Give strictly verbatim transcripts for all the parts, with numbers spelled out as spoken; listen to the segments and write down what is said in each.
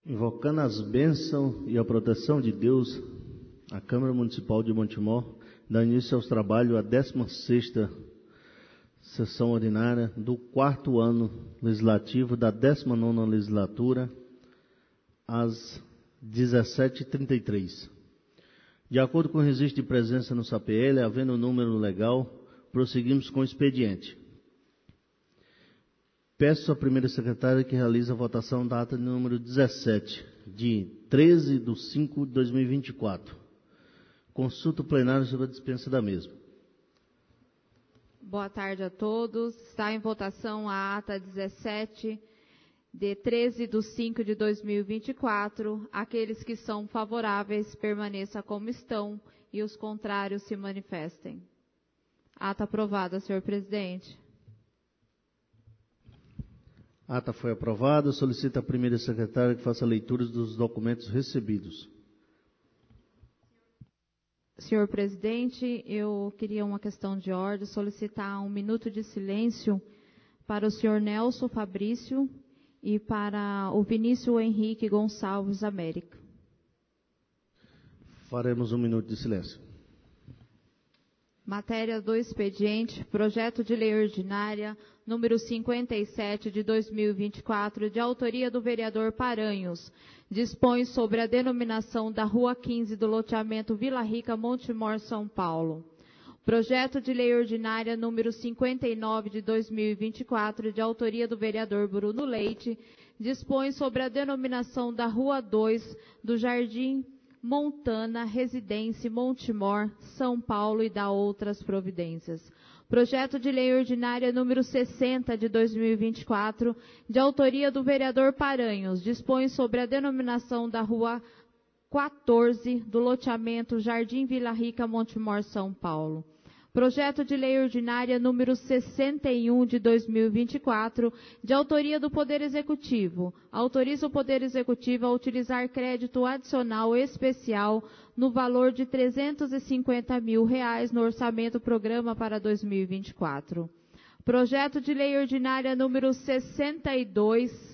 Invocando as bênçãos e a proteção de Deus, a Câmara Municipal de Montemor dá início aos trabalhos à décima sexta sessão ordinária do quarto ano legislativo da décima nona legislatura, às dezessete e trinta e três. De acordo com o registro de presença no S A P L, havendo o número legal, prosseguimos com o expediente. Peço à primeira secretária que realize a votação da ata de número dezessete, de treze de cinco de dois mil e vinte e quatro. Consulta o plenário sobre a dispensa da mesma. Boa tarde a todos. Está em votação a ata dezessete, de treze de cinco de dois mil e vinte e quatro. Aqueles que são favoráveis, permaneçam como estão, e os contrários se manifestem. Ata aprovada, senhor presidente. Ata foi aprovada. Solicito à primeira secretária que faça leituras dos documentos recebidos. Senhor presidente, eu queria uma questão de ordem, solicitar um minuto de silêncio para o senhor Nelson Fabrício e para o Vinícius Henrique Gonçalves América. Faremos um minuto de silêncio. Matéria do expediente, projeto de lei ordinária, número cinquenta e sete de dois mil e vinte e quatro, de autoria do vereador Paranhos, dispõe sobre a denominação da Rua quinze do loteamento Vila Rica, Montemor, São Paulo. Projeto de lei ordinária número cinquenta e nove de dois mil e vinte e quatro, de autoria do vereador Bruno Leite, dispõe sobre a denominação da Rua dois do Jardim Montana, Residência, Montemor, São Paulo, e dá outras providências. Projeto de lei ordinária número sessenta de dois mil e vinte e quatro, de autoria do vereador Paranhos, dispõe sobre a denominação da Rua quatorze do loteamento Jardim Vila Rica, Montemor, São Paulo. Projeto de lei ordinária número sessenta e um de dois mil e vinte e quatro, de autoria do Poder Executivo, autoriza o Poder Executivo a utilizar crédito adicional especial no valor de trezentos e cinquenta mil reais no orçamento programa para dois mil e vinte e quatro. Projeto de lei ordinária número sessenta e dois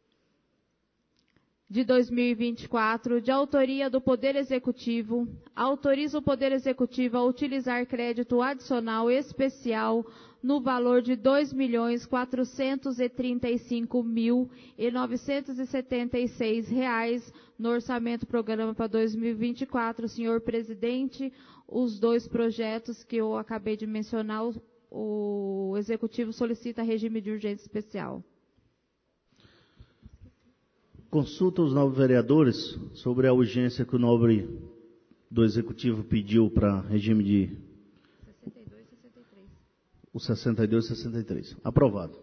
de dois mil e vinte e quatro, de autoria do Poder Executivo, autoriza o Poder Executivo a utilizar crédito adicional especial no valor de dois milhões quatrocentos e trinta e cinco mil novecentos e setenta e seis reais no orçamento programa para dois mil e vinte e quatro. Senhor presidente, os dois projetos que eu acabei de mencionar, o, o Executivo solicita regime de urgência especial. Consulta os nobres vereadores sobre a urgência que o nobre do Executivo pediu para regime de... sessenta e dois e sessenta e três. O sessenta e dois e sessenta e três. Aprovado.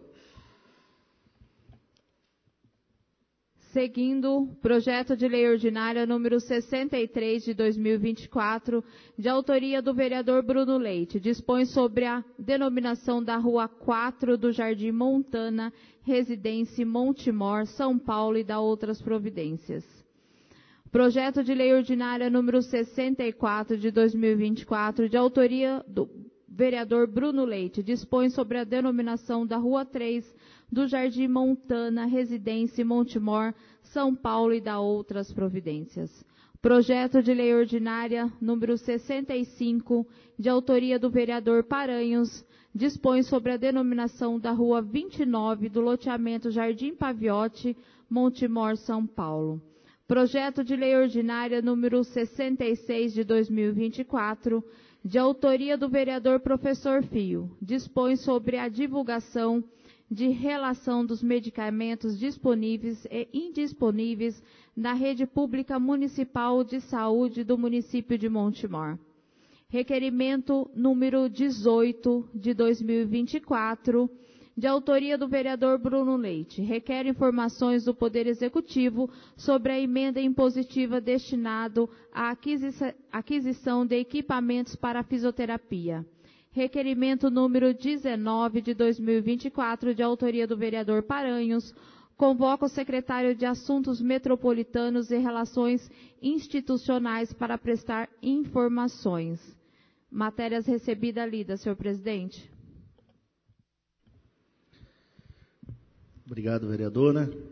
Seguindo, projeto de lei ordinária número sessenta e três de dois mil e vinte e quatro, de autoria do vereador Bruno Leite, dispõe sobre a denominação da Rua quatro do Jardim Montana, Residência, Montemor, São Paulo, e dá outras providências. Projeto de lei ordinária número sessenta e quatro de dois mil e vinte e quatro, de autoria do vereador Bruno Leite, dispõe sobre a denominação da Rua três do Jardim Montana, Residência, Montemor, São Paulo, e dá outras providências. Projeto de lei ordinária número sessenta e cinco, de autoria do vereador Paranhos, dispõe sobre a denominação da Rua vinte e nove do loteamento Jardim Paviotti, Montemor, São Paulo. Projeto de lei ordinária número sessenta e seis de dois mil e vinte e quatro, de autoria do vereador Professor Fio, dispõe sobre a divulgação de relação dos medicamentos disponíveis e indisponíveis na rede pública municipal de saúde do município de Montemor. Requerimento número dezoito de dois mil e vinte e quatro, de autoria do vereador Bruno Leite, requer informações do Poder Executivo sobre a emenda impositiva destinado à aquisição de equipamentos para fisioterapia. Requerimento número dezenove de dois mil e vinte e quatro, de autoria do vereador Paranhos, convoca o secretário de Assuntos Metropolitanos e Relações Institucionais para prestar informações. Matérias recebidas lidas, senhor presidente. Obrigado, vereadora.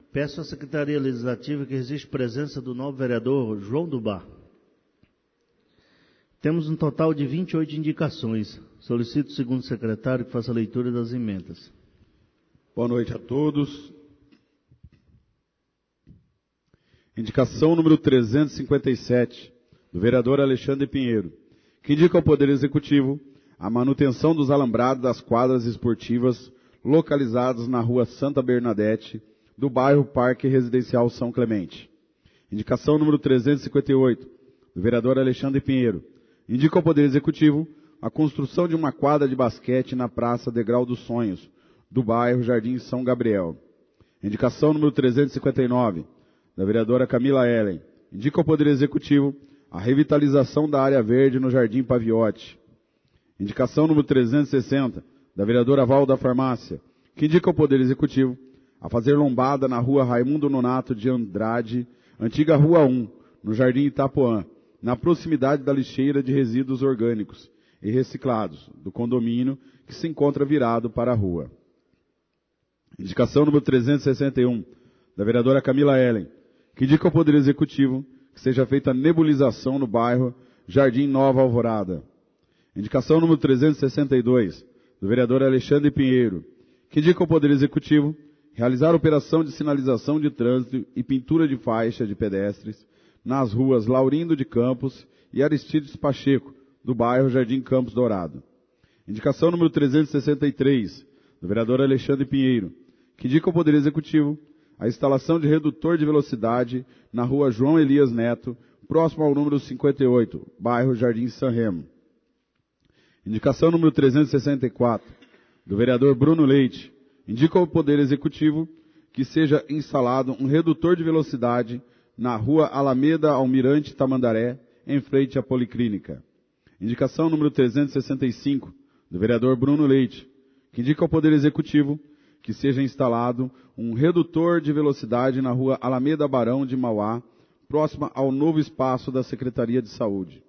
Peço à Secretaria Legislativa que registre presença do novo vereador João do Bar. Temos um total de vinte e oito indicações. Solicito o segundo secretário que faça a leitura das emendas. Boa noite a todos. Indicação número trezentos e cinquenta e sete, do vereador Alexandre Pinheiro, que indica ao Poder Executivo a manutenção dos alambrados das quadras esportivas localizadas na rua Santa Bernadette, do bairro Parque Residencial São Clemente. Indicação número trezentos e cinquenta e oito, do vereador Alexandre Pinheiro, indica ao Poder Executivo a construção de uma quadra de basquete na Praça Degrau dos Sonhos, do bairro Jardim São Gabriel. Indicação número trezentos e cinquenta e nove, da vereadora Camila Ellen, indica ao Poder Executivo a revitalização da área verde no Jardim Paviotti. Indicação número trezentos e sessenta, da vereadora Val da Farmácia, que indica ao Poder Executivo a fazer lombada na rua Raimundo Nonato de Andrade, antiga Rua um, no Jardim Itapuã, na proximidade da lixeira de resíduos orgânicos e reciclados do condomínio que se encontra virado para a rua. Indicação número trezentos e sessenta e um, da vereadora Camila Ellen, que indica ao Poder Executivo que seja feita nebulização no bairro Jardim Nova Alvorada. Indicação número trezentos e sessenta e dois, do vereador Alexandre Pinheiro, que indica ao Poder Executivo realizar operação de sinalização de trânsito e pintura de faixa de pedestres nas ruas Laurindo de Campos e Aristides Pacheco, do bairro Jardim Campos Dourado. Indicação número trezentos e sessenta e três, do vereador Alexandre Pinheiro, que indica ao Poder Executivo a instalação de redutor de velocidade na rua João Elias Neto, próximo ao número cinquenta e oito, bairro Jardim San Remo. Indicação número trezentos e sessenta e quatro, do vereador Bruno Leite, indica ao Poder Executivo que seja instalado um redutor de velocidade na rua Alameda Almirante Tamandaré, em frente à Policlínica. Indicação número trezentos e sessenta e cinco, do vereador Bruno Leite, que indica ao Poder Executivo que seja instalado um redutor de velocidade na rua Alameda Barão de Mauá, próxima ao novo espaço da Secretaria de Saúde.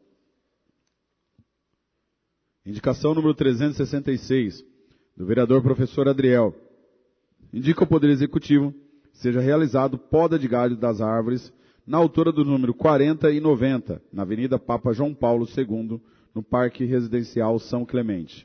Indicação número trezentos e sessenta e seis, do vereador professor Adriel, indica ao Poder Executivo que seja realizado poda de galho das árvores na altura do número quarenta e noventa, na Avenida Papa João Paulo segundo, no Parque Residencial São Clemente.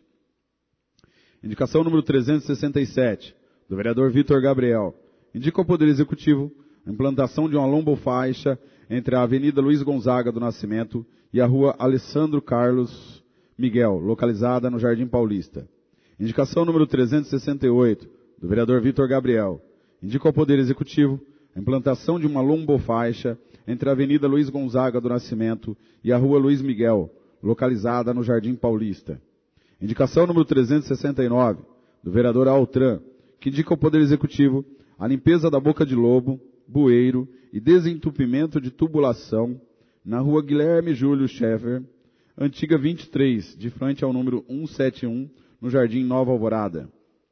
Indicação número trezentos e sessenta e sete, do vereador Vitor Gabriel, indica ao Poder Executivo a implantação de uma lombofaixa entre a Avenida Luiz Gonzaga do Nascimento e a Rua Alessandro Carlos Miguel, localizada no Jardim Paulista. Indicação número trezentos e sessenta e oito, do vereador Vitor Gabriel, indica ao Poder Executivo a implantação de uma lombofaixa entre a Avenida Luiz Gonzaga do Nascimento e a Rua Luiz Miguel, localizada no Jardim Paulista. Indicação número trezentos e sessenta e nove, do vereador Altran, que indica ao Poder Executivo a limpeza da boca de lobo, bueiro e desentupimento de tubulação na Rua Guilherme Júlio Schaeffer, antiga vinte e três, de frente ao número cento e setenta e um, no Jardim Nova Alvorada.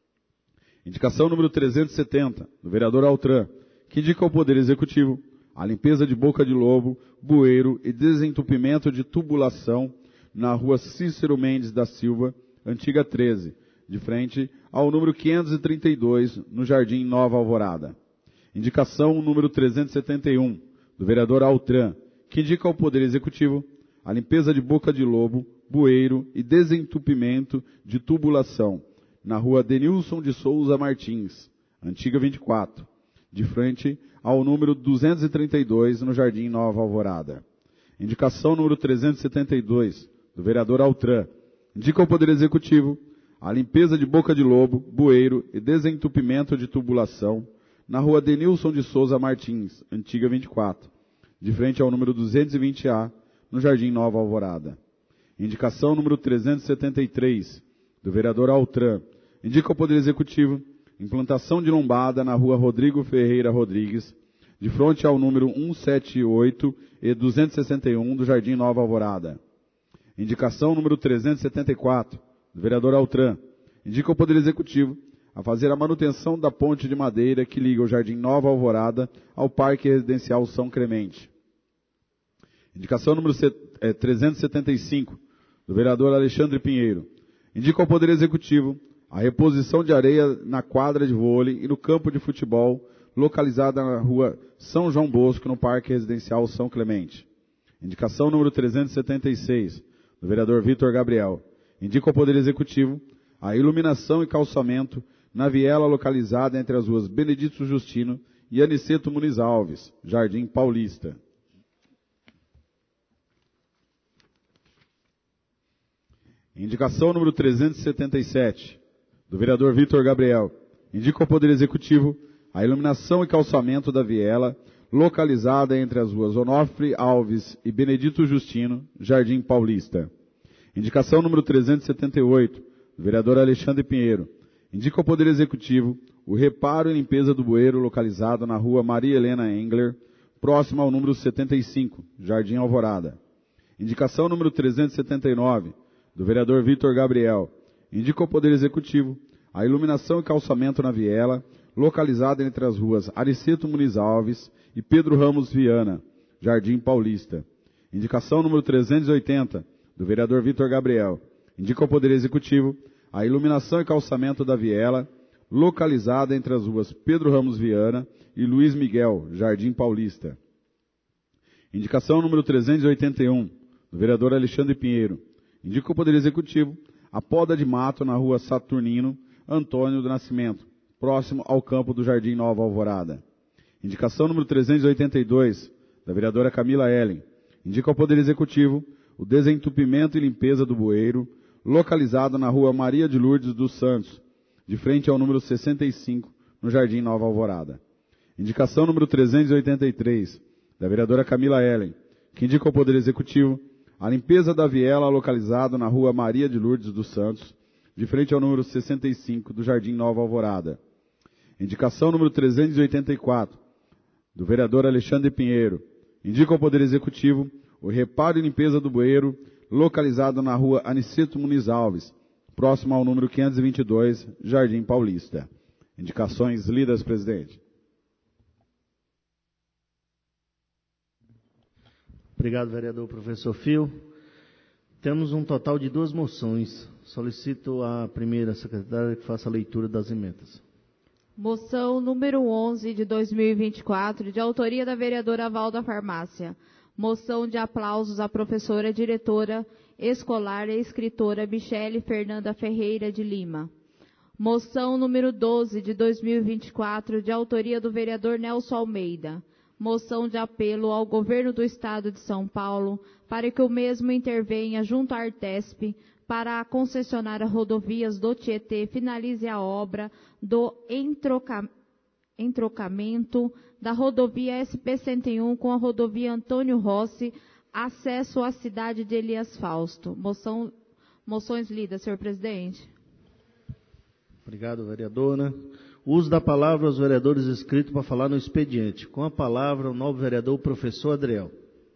Indicação número trezentos e setenta, do vereador Altran, que indica ao Poder Executivo a limpeza de boca de lobo, bueiro e desentupimento de tubulação na Rua Cícero Mendes da Silva, antiga treze, de frente ao número quinhentos e trinta e dois, no Jardim Nova Alvorada. Indicação número trezentos e setenta e um, do vereador Altran, que indica ao Poder Executivo a limpeza de boca de lobo, bueiro e desentupimento de tubulação na Rua Denilson de Souza Martins, antiga vinte e quatro, de frente ao número duzentos e trinta e dois, no Jardim Nova Alvorada. Indicação número trezentos e setenta e dois, do vereador Altran, indica ao Poder Executivo a limpeza de boca de lobo, bueiro e desentupimento de tubulação na Rua Denilson de Souza Martins, antiga vinte e quatro, de frente ao número duzentos e vinte A, no Jardim Nova Alvorada. Indicação número trezentos e setenta e três, do vereador Altran, indica ao Poder Executivo implantação de lombada na Rua Rodrigo Ferreira Rodrigues, de frente ao número cento e setenta e oito e duzentos e sessenta e um do Jardim Nova Alvorada. Indicação número trezentos e setenta e quatro, do vereador Altran, indica ao Poder Executivo a fazer a manutenção da ponte de madeira que liga o Jardim Nova Alvorada ao Parque Residencial São Clemente. Indicação número trezentos e setenta e cinco, do vereador Alexandre Pinheiro, indica ao Poder Executivo a reposição de areia na quadra de vôlei e no campo de futebol localizada na rua São João Bosco, no Parque Residencial São Clemente. Indicação número trezentos e setenta e seis, do vereador Vitor Gabriel. Indica ao Poder Executivo a iluminação e calçamento na viela localizada entre as ruas Benedito Justino e Aniceto Muniz Alves, Jardim Paulista. Indicação número trezentos e setenta e sete, do vereador Vitor Gabriel. Indica ao Poder Executivo a iluminação e calçamento da viela localizada entre as ruas Onofre Alves e Benedito Justino, Jardim Paulista. Indicação número trezentos e setenta e oito, do vereador Alexandre Pinheiro. Indica ao Poder Executivo o reparo e limpeza do bueiro localizado na rua Maria Helena Engler, próximo ao número setenta e cinco, Jardim Alvorada. Indicação número trezentos e setenta e nove, do vereador Vitor Gabriel. Indica ao Poder Executivo a iluminação e calçamento na viela, localizada entre as ruas Ariceto Muniz Alves e Pedro Ramos Viana, Jardim Paulista. Indicação número trezentos e oitenta, do vereador Vitor Gabriel. Indica ao Poder Executivo a iluminação e calçamento da viela, localizada entre as ruas Pedro Ramos Viana e Luiz Miguel, Jardim Paulista. Indicação número trezentos e oitenta e um, do vereador Alexandre Pinheiro. Indica ao Poder Executivo a poda de mato na rua Saturnino Antônio do Nascimento, próximo ao campo do Jardim Nova Alvorada. Indicação número trezentos e oitenta e dois, da vereadora Camila Ellen. Indica ao Poder Executivo o desentupimento e limpeza do bueiro, localizado na rua Maria de Lourdes dos Santos, de frente ao número sessenta e cinco, no Jardim Nova Alvorada. Indicação número trezentos e oitenta e três, da vereadora Camila Ellen, que indica ao Poder Executivo a limpeza da viela localizada na rua Maria de Lourdes dos Santos, de frente ao número sessenta e cinco, do Jardim Nova Alvorada. Indicação número trezentos e oitenta e quatro, do vereador Alexandre Pinheiro. Indica ao Poder Executivo o reparo e limpeza do bueiro localizado na rua Aniceto Muniz Alves, próximo ao número quinhentos e vinte e dois, Jardim Paulista. Indicações lidas, presidente. Obrigado, vereador professor Fio. Temos um total de duas moções. Solicito a primeira secretária que faça a leitura das emendas. Moção número onze de dois mil e vinte e quatro, de autoria da vereadora Valda Farmácia. Moção de aplausos à professora, diretora escolar e escritora Michele Fernanda Ferreira de Lima. Moção número doze de dois mil e vinte e quatro, de autoria do vereador Nelson Almeida. Moção de apelo ao governo do estado de São Paulo para que o mesmo intervenha junto à Artesp para a concessionária Rodovias do Tietê finalize a obra do entroca... entrocamento da rodovia S P cento e um com a rodovia Antônio Rossi, acesso à cidade de Elias Fausto. Moção... Moções lidas, senhor presidente. Obrigado, vereadora. Uso da palavra aos vereadores inscritos para falar no expediente. Com a palavra, o novo vereador, o professor Adriel.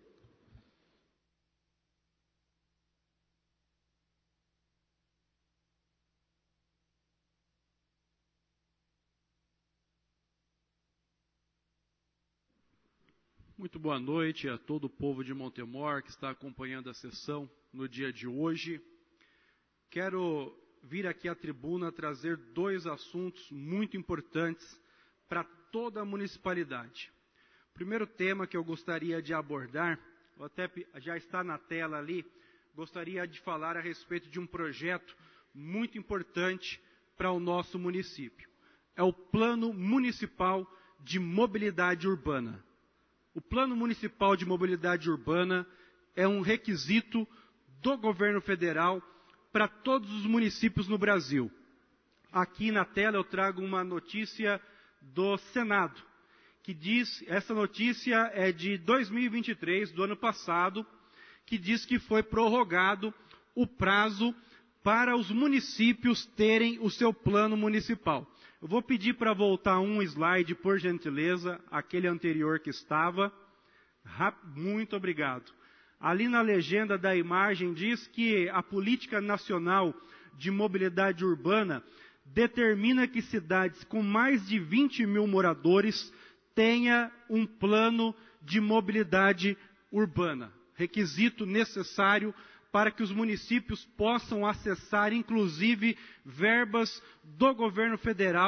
Muito boa noite a todo o povo de Montemor que está acompanhando a sessão no dia de hoje. Quero vir aqui à tribuna trazer dois assuntos muito importantes para toda a municipalidade. O primeiro tema que eu gostaria de abordar, até já está na tela ali, gostaria de falar a respeito de um projeto muito importante para o nosso município. É o Plano Municipal de Mobilidade Urbana. O Plano Municipal de Mobilidade Urbana é um requisito do governo federal para todos os municípios no Brasil. Aqui na tela eu trago uma notícia do Senado, que diz, essa notícia é de dois mil e vinte e três, do ano passado, que diz que foi prorrogado o prazo para os municípios terem o seu plano municipal. Eu vou pedir para voltar um slide, por gentileza, aquele anterior que estava. Muito obrigado. Ali na legenda da imagem diz que a Política Nacional de Mobilidade Urbana determina que cidades com mais de vinte mil moradores tenha um plano de mobilidade urbana. Requisito necessário para que os municípios possam acessar, inclusive, verbas do governo federal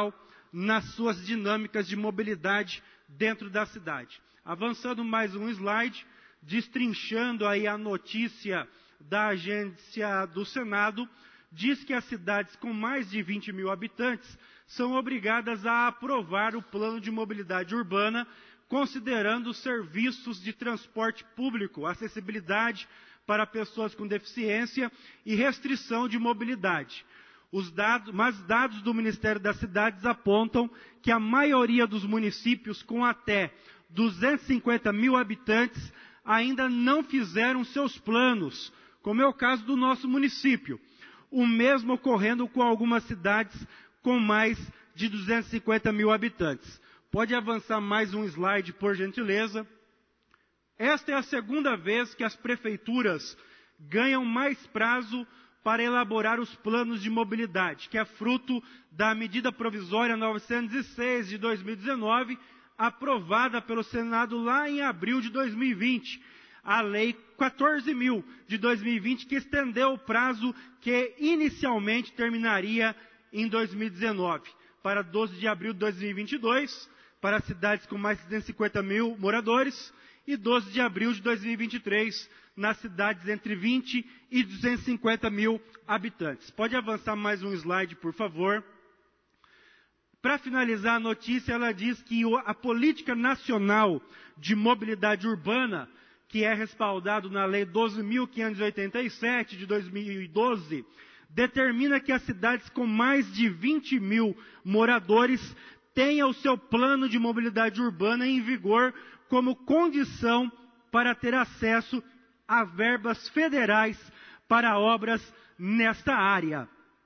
nas suas dinâmicas de mobilidade dentro da cidade. Avançando mais um slide, destrinchando aí a notícia da agência do Senado, diz que as cidades com mais de vinte mil habitantes são obrigadas a aprovar o plano de mobilidade urbana, considerando serviços de transporte público, acessibilidade para pessoas com deficiência e restrição de mobilidade. Os dados, mas dados do Ministério das Cidades apontam que a maioria dos municípios com até duzentos e cinquenta mil habitantes ainda não fizeram seus planos, como é o caso do nosso município. O mesmo ocorrendo com algumas cidades com mais de duzentos e cinquenta mil habitantes. Pode avançar mais um slide, por gentileza. Esta é a segunda vez que as prefeituras ganham mais prazo para elaborar os planos de mobilidade, que é fruto da medida provisória novecentos e seis de dois mil e dezenove, aprovada pelo Senado lá em abril de dois mil e vinte. A Lei quatorze mil de dois mil e vinte, que estendeu o prazo que inicialmente terminaria em dois mil e dezenove, para doze de abril de dois mil e vinte e dois, para cidades com mais de duzentos e cinquenta mil moradores, e doze de abril de dois mil e vinte e três, nas cidades entre vinte e duzentos e cinquenta mil habitantes. Pode avançar mais um slide, por favor. Para finalizar a notícia, ela diz que a Política Nacional de Mobilidade Urbana, que é respaldado na Lei doze mil quinhentos e oitenta e sete de dois mil e doze, determina que as cidades com mais de vinte mil moradores tenham o seu plano de mobilidade urbana em vigor como condição para ter acesso a verbas federais para obras nesta área.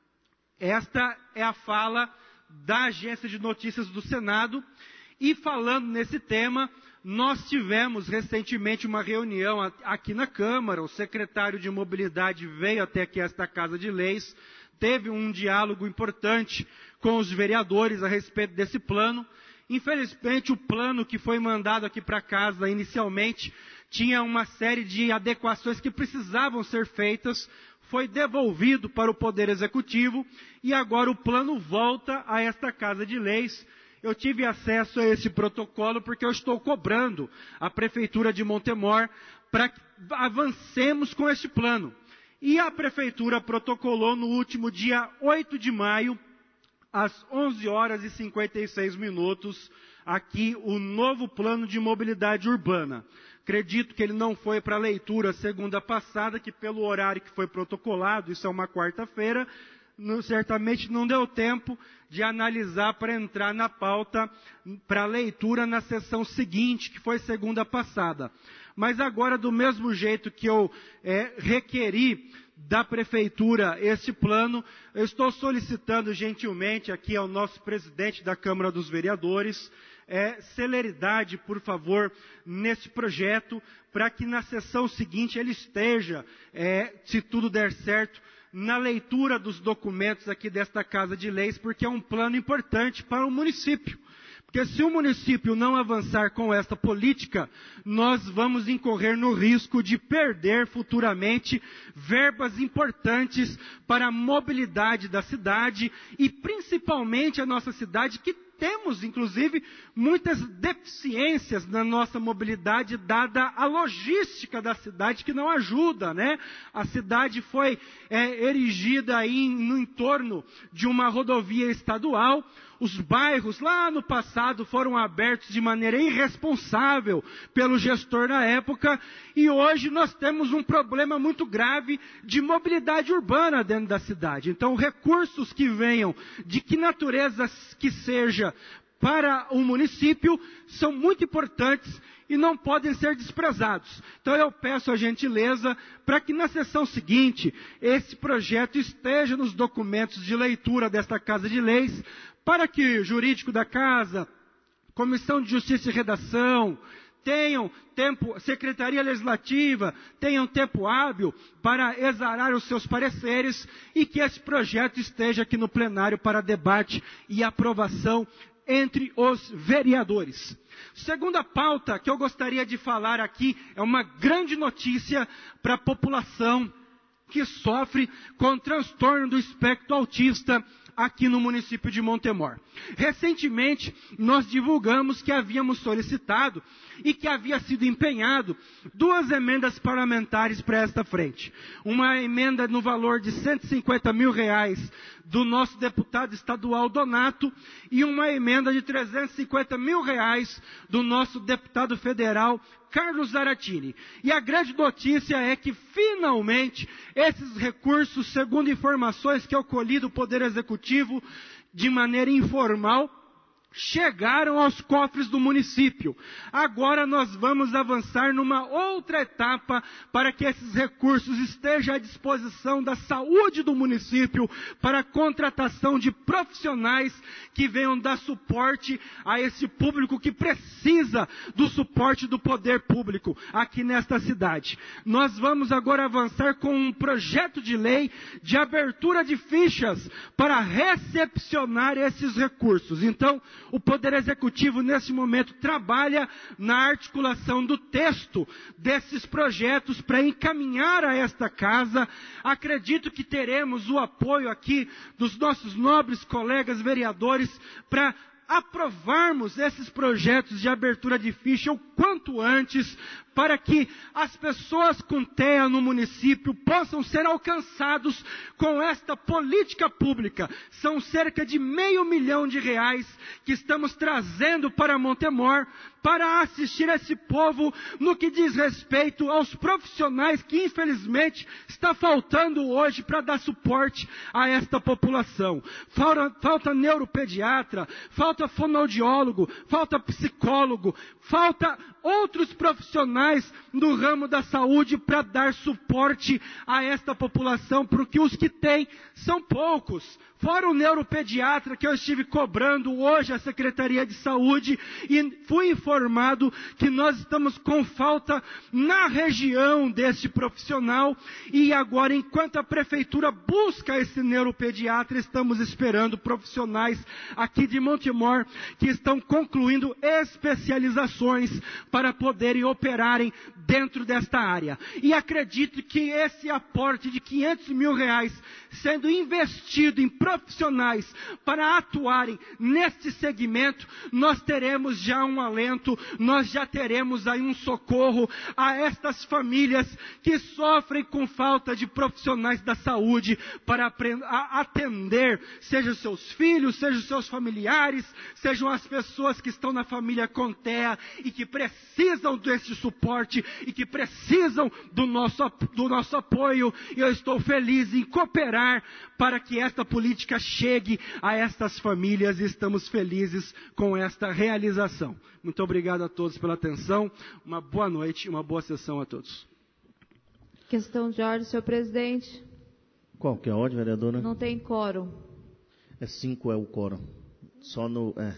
Esta é a fala da Agência de Notícias do Senado. E falando nesse tema, nós tivemos recentemente uma reunião aqui na Câmara, o secretário de Mobilidade veio até aqui esta Casa de Leis, teve um diálogo importante com os vereadores a respeito desse plano. Infelizmente, o plano que foi mandado aqui para casa inicialmente tinha uma série de adequações que precisavam ser feitas, foi devolvido para o Poder Executivo e agora o plano volta a esta Casa de Leis. Eu tive acesso a esse protocolo porque eu estou cobrando a Prefeitura de Montemor para que avancemos com este plano. E a Prefeitura protocolou no último dia oito de maio, às onze horas e cinquenta e seis minutos, aqui o novo plano de mobilidade urbana. Acredito que ele não foi para leitura segunda passada, que pelo horário que foi protocolado, isso é uma quarta-feira, não, certamente não deu tempo de analisar para entrar na pauta para leitura na sessão seguinte, que foi segunda passada. Mas agora, do mesmo jeito que eu é, requeri da Prefeitura esse plano, eu estou solicitando gentilmente aqui ao nosso presidente da Câmara dos Vereadores, é, celeridade, por favor, nesse projeto, para que na sessão seguinte ele esteja, é, se tudo der certo, na leitura dos documentos aqui desta Casa de Leis, porque é um plano importante para o município. Porque se o município não avançar com esta política, nós vamos incorrer no risco de perder futuramente verbas importantes para a mobilidade da cidade e principalmente a nossa cidade, que temos, inclusive, muitas deficiências na nossa mobilidade, dada a logística da cidade, que não ajuda, né? A cidade foi é, erigida aí no entorno de uma rodovia estadual. Os bairros lá no passado foram abertos de maneira irresponsável pelo gestor na época e hoje nós temos um problema muito grave de mobilidade urbana dentro da cidade. Então, recursos que venham de que natureza que seja para o município são muito importantes e não podem ser desprezados. Então eu peço a gentileza para que na sessão seguinte esse projeto esteja nos documentos de leitura desta Casa de Leis, para que o jurídico da casa, Comissão de Justiça e Redação, tenham tempo, Secretaria Legislativa, tenham tempo hábil para exarar os seus pareceres e que esse projeto esteja aqui no plenário para debate e aprovação entre os vereadores. Segunda pauta que eu gostaria de falar aqui é uma grande notícia para a população que sofre com transtorno do espectro autista aqui no município de Montemor. Recentemente, nós divulgamos que havíamos solicitado e que havia sido empenhado duas emendas parlamentares para esta frente. Uma emenda no valor de cento e cinquenta mil reais do nosso deputado estadual Donato e uma emenda de trezentos e cinquenta mil reais do nosso deputado federal Carlos Zaratini. E a grande notícia é que, finalmente, esses recursos, segundo informações que eu colhi do Poder Executivo, de maneira informal, chegaram aos cofres do município. Agora nós vamos avançar numa outra etapa para que esses recursos estejam à disposição da saúde do município para a contratação de profissionais que venham dar suporte a esse público que precisa do suporte do poder público aqui nesta cidade. Nós vamos agora avançar com um projeto de lei de abertura de fichas para recepcionar esses recursos. Então, o Poder Executivo, nesse momento, trabalha na articulação do texto desses projetos para encaminhar a esta casa. Acredito que teremos o apoio aqui dos nossos nobres colegas vereadores para aprovarmos esses projetos de abertura de ficha o quanto antes, para que as pessoas com T E A no município possam ser alcançados com esta política pública. São cerca de meio milhão de reais que estamos trazendo para Montemor para assistir esse povo no que diz respeito aos profissionais que infelizmente está faltando hoje para dar suporte a esta população. Falta, falta neuropediatra, falta fonoaudiólogo, falta psicólogo, falta outros profissionais no ramo da saúde para dar suporte a esta população, porque os que tem são poucos. Fora o neuropediatra que eu estive cobrando hoje a Secretaria de Saúde e fui informado que nós estamos com falta na região deste profissional e agora, enquanto a Prefeitura busca esse neuropediatra, estamos esperando profissionais aqui de Montemor que estão concluindo especializações para poderem operarem dentro desta área. E acredito que esse aporte de quinhentos mil reais sendo investido em profissionais para atuarem neste segmento, nós teremos já um alento, nós já teremos aí um socorro a estas famílias que sofrem com falta de profissionais da saúde para atender, sejam seus filhos, sejam seus familiares, sejam as pessoas que estão na família com T E A e que precisam desse suporte e que precisam do nosso, do nosso apoio. E eu estou feliz em cooperar para que esta política chegue a estas famílias e estamos felizes com esta realização. Muito obrigado a todos pela atenção, uma boa noite e uma boa sessão a todos. Questão de ordem, senhor presidente. Qual que é a ordem, vereadora? Não tem quórum. É cinco é o quórum. Só no... É.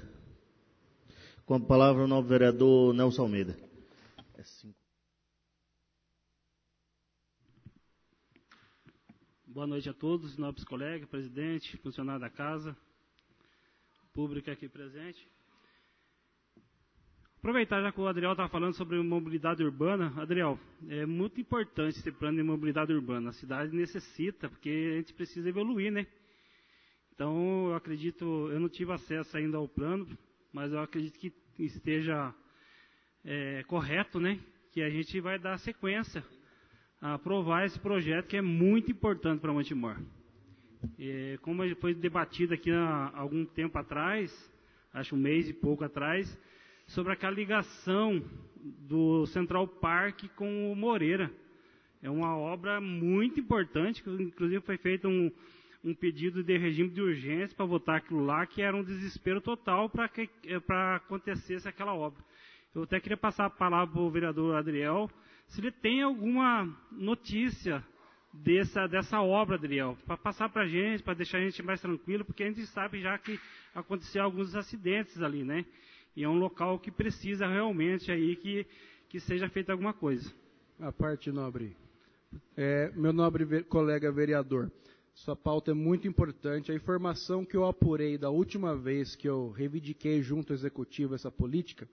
Com a palavra o novo vereador Nelson Almeida. É cinco. Boa noite a todos, nobres colegas, presidente, funcionário da casa, público aqui presente. Aproveitar já que o Adriel estava falando sobre mobilidade urbana. Adriel, é muito importante esse plano de mobilidade urbana. A cidade necessita, porque a gente precisa evoluir, né? Então, eu acredito, eu não tive acesso ainda ao plano, mas eu acredito que esteja é, correto, né? Que a gente vai dar sequência a aprovar esse projeto que é muito importante para Montemor. É, como foi debatido aqui há algum tempo atrás, acho um mês e pouco atrás, sobre aquela ligação do Central Park com o Moreira. É uma obra muito importante, que inclusive foi feito um, um pedido de regime de urgência para votar aquilo lá, que era um desespero total para que para acontecesse aquela obra. Eu até queria passar a palavra para o vereador Adriel, se ele tem alguma notícia dessa, dessa obra, Adriel, para passar para a gente, para deixar a gente mais tranquilo, porque a gente sabe já que aconteceu alguns acidentes ali, né? E é um local que precisa realmente aí que, que seja feita alguma coisa. A parte nobre. É, meu nobre ver, colega vereador, sua pauta é muito importante. A informação que eu apurei da última vez que eu reivindiquei junto ao Executivo essa política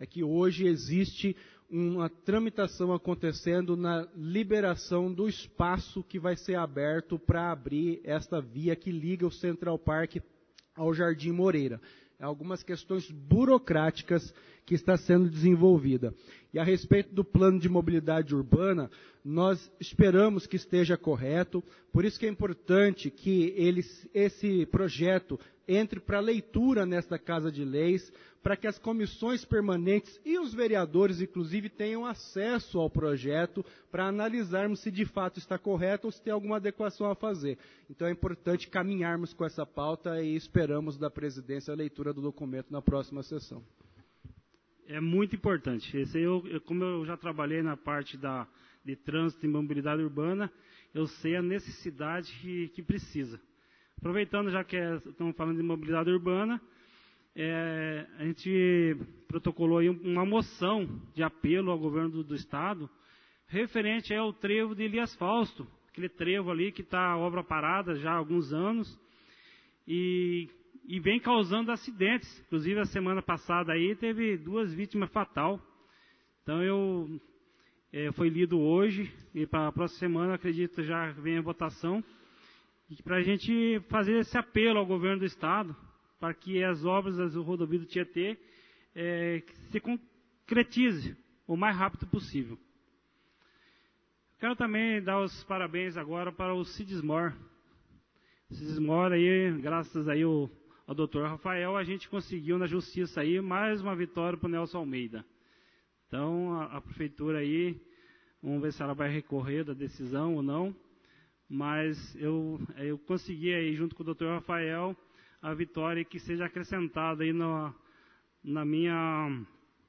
é que hoje existe uma tramitação acontecendo na liberação do espaço que vai ser aberto para abrir esta via que liga o Central Park ao Jardim Moreira. Algumas questões burocráticas que está sendo desenvolvida. E a respeito do plano de mobilidade urbana, nós esperamos que esteja correto, por isso que é importante que eles, esse projeto entre para leitura nesta Casa de Leis, para que as comissões permanentes e os vereadores, inclusive, tenham acesso ao projeto para analisarmos se de fato está correto ou se tem alguma adequação a fazer. Então é importante caminharmos com essa pauta e esperamos da presidência a leitura do documento na próxima sessão. É muito importante. Esse eu, eu, como eu já trabalhei na parte da, de trânsito e mobilidade urbana, eu sei a necessidade que, que precisa. Aproveitando, já que é, estamos falando de mobilidade urbana, é, a gente protocolou aí uma moção de apelo ao governo do, do Estado, referente ao trevo de Elias Fausto, aquele trevo ali que está a obra parada já há alguns anos, e, e vem causando acidentes. Inclusive, a semana passada aí teve duas vítimas fatais. Então, eu, é, foi lido hoje, e para a próxima semana, acredito, já vem a votação, para a gente fazer esse apelo ao governo do Estado, para que as obras das rodovias do Tietê é, se concretize o mais rápido possível. Quero também dar os parabéns agora para o Cidesmor. O Cidesmor, aí, graças aí ao, ao doutor Rafael, a gente conseguiu na justiça aí mais uma vitória para o Nelson Almeida. Então, a, a prefeitura aí, vamos ver se ela vai recorrer da decisão ou não, mas eu, eu consegui aí, junto com o doutor Rafael, a vitória que seja acrescentada aí no, na minha...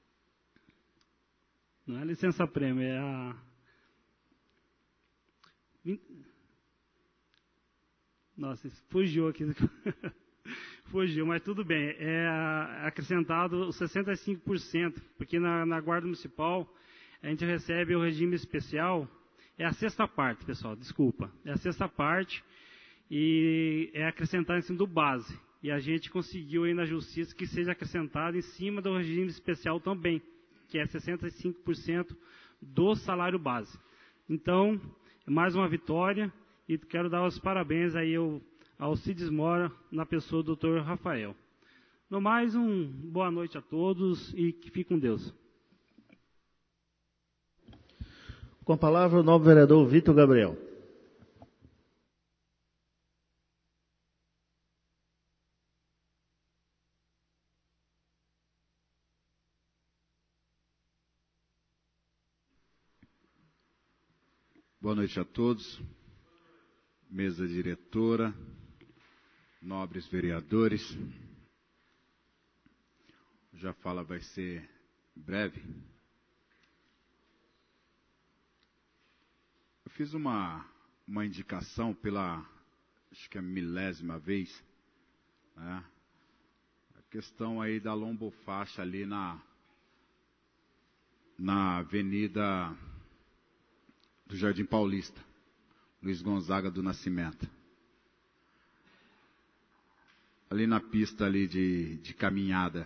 Não é licença-prêmio, é a... Nossa, fugiu aqui. Fugiu, mas tudo bem. É acrescentado os sessenta e cinco por cento, porque na, na Guarda Municipal a gente recebe o regime especial. É a sexta parte, pessoal, desculpa. É a sexta parte e é acrescentado em cima do base. E a gente conseguiu aí na Justiça que seja acrescentado em cima do regime especial também, que é sessenta e cinco por cento do salário base. Então, mais uma vitória e quero dar os parabéns aí ao, ao Cidesmor na pessoa do doutor Rafael. No mais, um boa noite a todos e que fiquem com Deus. Com a palavra o novo vereador Vitor Gabriel. Boa noite a todos, mesa diretora, nobres vereadores. Já fala vai ser breve. Eu fiz uma, uma indicação pela, acho que é a milésima vez, né? A questão aí da lombofaixa ali na, na avenida do Jardim Paulista, Luiz Gonzaga do Nascimento. Ali na pista ali de, de caminhada.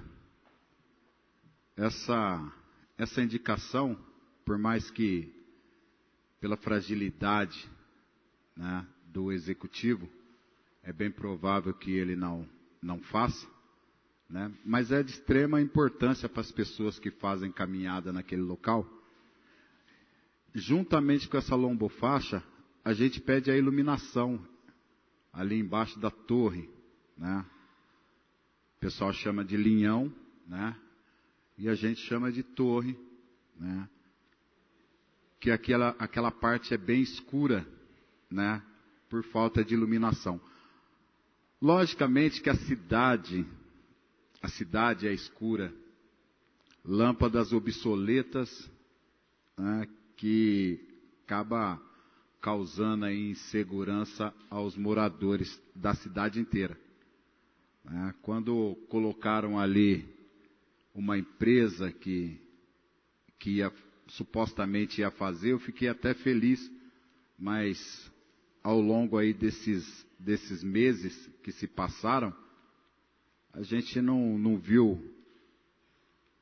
Essa, essa indicação, por mais que pela fragilidade, né, do executivo, é bem provável que ele não, não faça, né, mas é de extrema importância para as pessoas que fazem caminhada naquele local. Juntamente com essa lombofaixa, a gente pede a iluminação ali embaixo da torre, né? O pessoal chama de linhão, né? E a gente chama de torre, né? Que aquela, aquela parte é bem escura, né? Por falta de iluminação. Logicamente que a cidade, a cidade é escura, lâmpadas obsoletas, né? Que acaba causando aí insegurança aos moradores da cidade inteira. Né? Quando colocaram ali uma empresa que, que ia, supostamente ia fazer, eu fiquei até feliz, mas ao longo aí desses, desses meses que se passaram, a gente não, não viu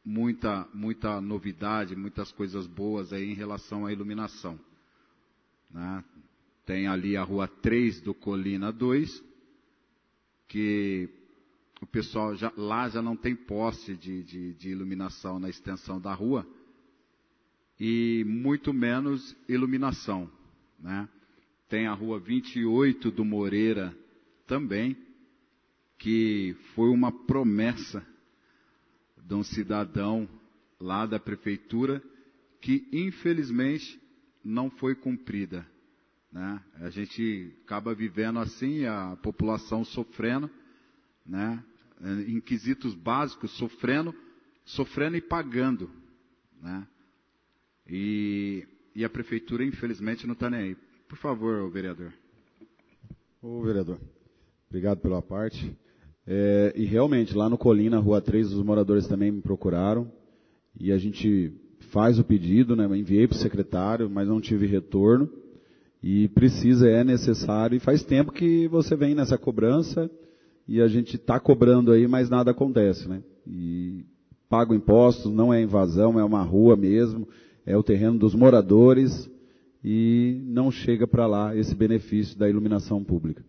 muita, muita novidade, muitas coisas boas aí em relação à iluminação, né? Tem ali a Rua três do Colina dois, que o pessoal já, lá já não tem poste de, de, de iluminação na extensão da rua, e muito menos iluminação, né? Tem a Rua vinte e oito do Moreira também, que foi uma promessa de um cidadão lá da prefeitura, que infelizmente não foi cumprida, né? A gente acaba vivendo assim, a população sofrendo, né? Em quesitos básicos, sofrendo, sofrendo e pagando, né? E, e a prefeitura infelizmente não está nem aí. Por favor, vereador. Ô, vereador, obrigado pela parte. É, e realmente, lá no Colina, Rua três, os moradores também me procuraram, e a gente faz o pedido, né, enviei para o secretário, mas não tive retorno, e precisa, é necessário, e faz tempo que você vem nessa cobrança, e a gente está cobrando aí, mas nada acontece, né? E paga impostos, não é invasão, é uma rua mesmo, é o terreno dos moradores, e não chega para lá esse benefício da iluminação pública.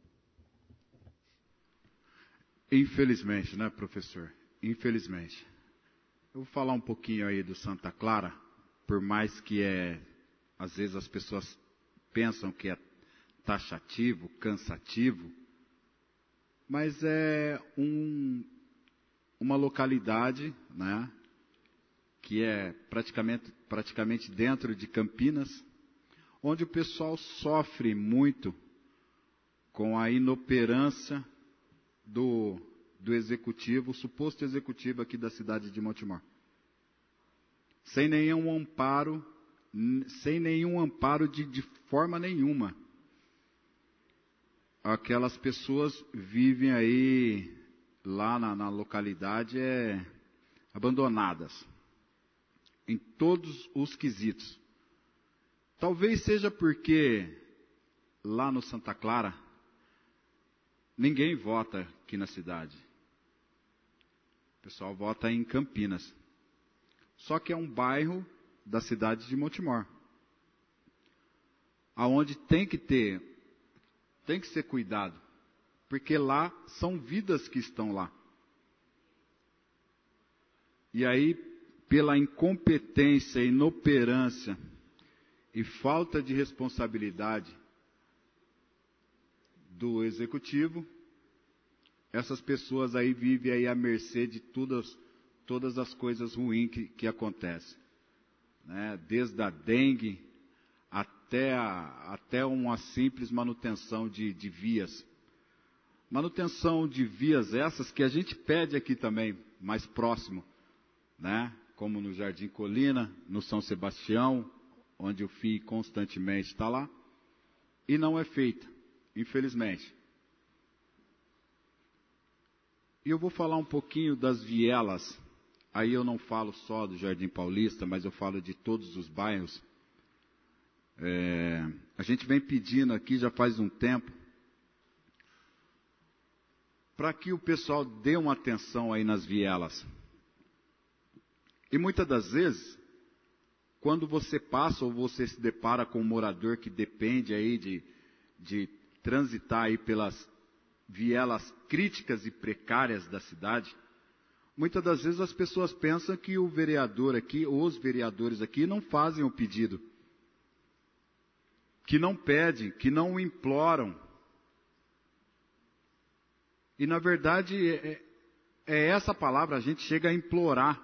Infelizmente, né, professor? Infelizmente. Eu vou falar um pouquinho aí do Santa Clara, por mais que é, às vezes as pessoas pensam que é taxativo, cansativo, mas é um, uma localidade, né, que é praticamente, praticamente dentro de Campinas, onde o pessoal sofre muito com a inoperância do, do executivo, suposto executivo aqui da cidade de Montemor. Sem nenhum amparo, sem nenhum amparo de, de forma nenhuma. Aquelas pessoas vivem aí, lá na, na localidade, é, abandonadas, em todos os quesitos. Talvez seja porque lá no Santa Clara, ninguém vota aqui na cidade. O pessoal vota em Campinas. Só que é um bairro da cidade de Montemor, aonde tem que ter, tem que ser cuidado, porque lá são vidas que estão lá. E aí, pela incompetência, inoperância e falta de responsabilidade do executivo, essas pessoas aí vivem aí à mercê de todas, todas as coisas ruins que, que acontecem, né? Desde a dengue até, a, até uma simples manutenção de, de vias. Manutenção de vias essas que a gente pede aqui também, mais próximo, né? Como no Jardim Colina, no São Sebastião, onde o F I I constantemente está lá, e não é feita, infelizmente. E eu vou falar um pouquinho das vielas. Aí eu não falo só do Jardim Paulista, mas eu falo de todos os bairros. É, a gente vem pedindo aqui já faz um tempo, para que o pessoal dê uma atenção aí nas vielas. E muitas das vezes, quando você passa ou você se depara com um morador que depende aí de, de transitar aí pelas vielas críticas e precárias da cidade, muitas das vezes as pessoas pensam que o vereador aqui, ou os vereadores aqui, não fazem o pedido, que não pedem, que não imploram. E na verdade é, é essa palavra, a gente chega a implorar.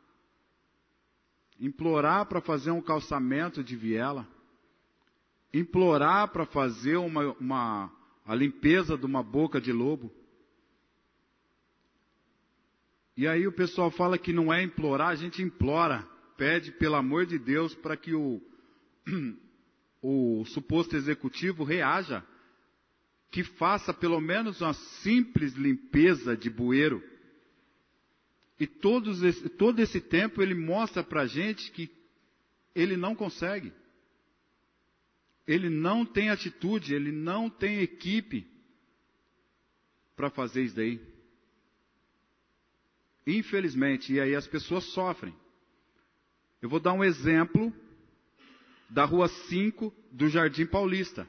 Implorar para fazer um calçamento de viela, implorar para fazer uma, uma, a limpeza de uma boca de lobo. E aí o pessoal fala que não é implorar, a gente implora, pede pelo amor de Deus para que o, o suposto executivo reaja, que faça pelo menos uma simples limpeza de bueiro. E todos esse, todo esse tempo ele mostra para a gente que ele não consegue. Ele não tem atitude, ele não tem equipe para fazer isso daí. Infelizmente, e aí as pessoas sofrem. Eu vou dar um exemplo da Rua cinco do Jardim Paulista.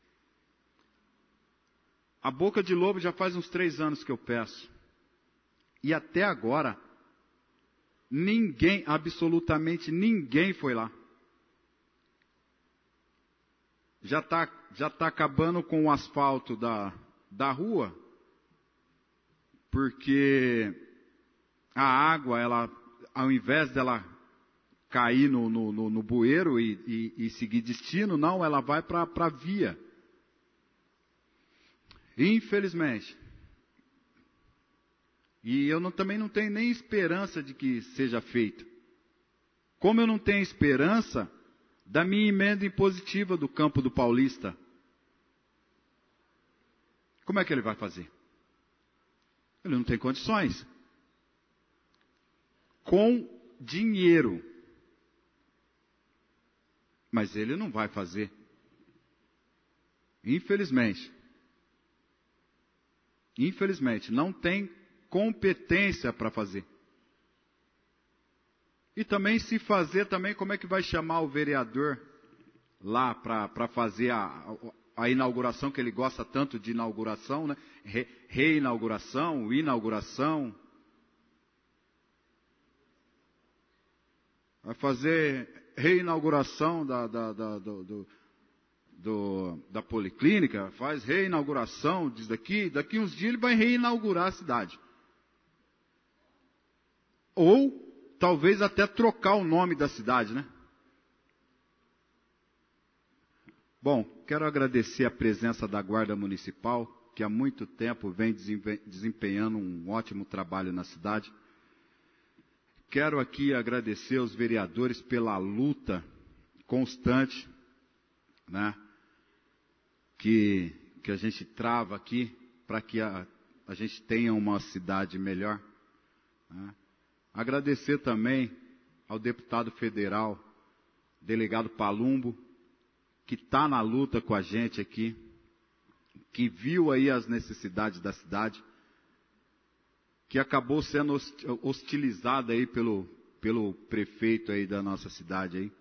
A Boca de Lobo já faz uns três anos que eu peço. E até agora, ninguém, absolutamente ninguém foi lá. Já está já tá acabando com o asfalto da, da rua, porque a água, ela, ao invés dela cair no, no, no, no bueiro e, e, e seguir destino, não, ela vai para a via. Infelizmente. E eu não, também não tenho nem esperança de que seja feito. Como eu não tenho esperança da minha emenda impositiva do Campo do Paulista. Como é que ele vai fazer? Ele não tem condições. Com dinheiro. Mas ele não vai fazer. Infelizmente. Infelizmente, não tem competência para fazer. E também, se fazer, também como é que vai chamar o vereador lá para fazer a, a inauguração, que ele gosta tanto de inauguração, né? Re, reinauguração, inauguração. Vai fazer reinauguração da, da, da, do, do, do, da policlínica, faz reinauguração, diz daqui, daqui uns dias ele vai reinaugurar a cidade. Ou talvez até trocar o nome da cidade, né? Bom, quero agradecer a presença da Guarda Municipal, que há muito tempo vem desempenhando um ótimo trabalho na cidade. Quero aqui agradecer aos vereadores pela luta constante, né, que, que a gente trava aqui para que a, a gente tenha uma cidade melhor, né. Agradecer também ao deputado federal, delegado Palumbo, que está na luta com a gente aqui, que viu aí as necessidades da cidade, que acabou sendo hostilizado aí pelo, pelo prefeito aí da nossa cidade aí,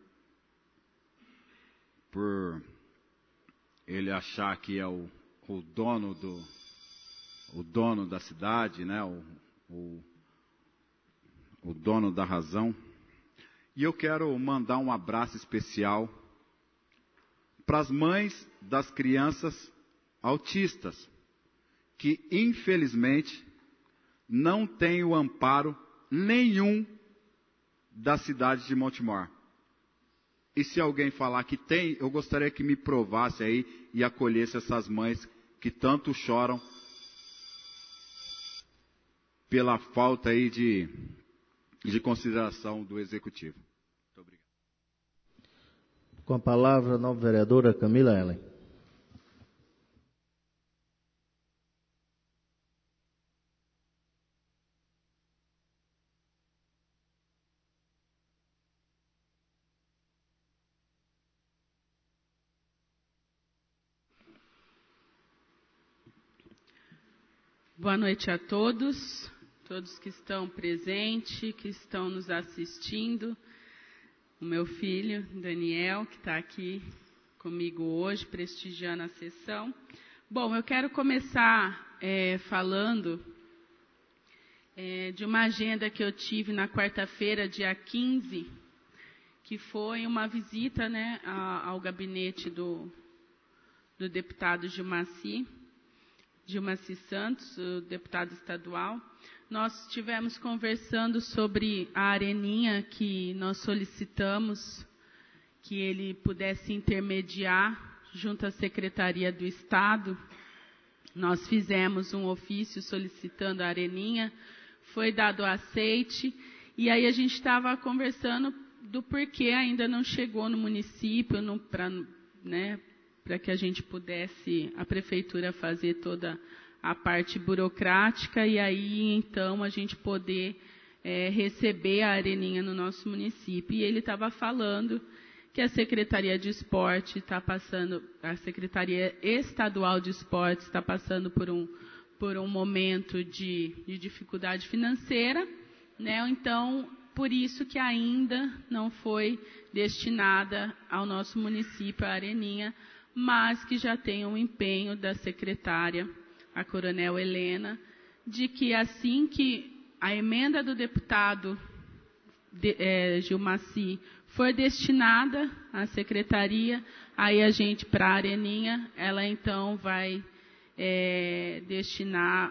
por ele achar que é o, o dono do, o dono da cidade, né, o, o o dono da razão. E eu quero mandar um abraço especial para as mães das crianças autistas, que infelizmente não têm o amparo nenhum da cidade de Montemor. E se alguém falar que tem, eu gostaria que me provasse aí e acolhesse essas mães que tanto choram pela falta aí de de consideração do Executivo. Muito obrigado. Com a palavra, a nova vereadora Camila Ellen. Boa noite a todos. Todos que estão presentes, que estão nos assistindo, o meu filho, Daniel, que está aqui comigo hoje, prestigiando a sessão. Bom, eu quero começar é, falando é, de uma agenda que eu tive na quarta-feira, dia quinze, que foi uma visita, né, ao gabinete do, do deputado Gilmaci, Gilmaci Santos, o deputado estadual. Nós estivemos conversando sobre a areninha que nós solicitamos que ele pudesse intermediar junto à Secretaria do Estado. Nós fizemos um ofício solicitando a areninha, foi dado aceite, e aí a gente estava conversando do porquê ainda não chegou no município, para, né, para que a gente pudesse, a prefeitura, fazer toda a parte burocrática e aí, então, a gente poder é, receber a areninha no nosso município. E ele estava falando que a Secretaria de Esporte está passando, a Secretaria Estadual de Esportes está passando por um, por um momento de, de dificuldade financeira né? Então, por isso que ainda não foi destinada ao nosso município, a Areninha, mas que já tem um empenho da secretária, a Coronel Helena, de que assim que a emenda do deputado de, é, Gilmaci for destinada à secretaria, aí a gente, para a Areninha, ela então vai é, destinar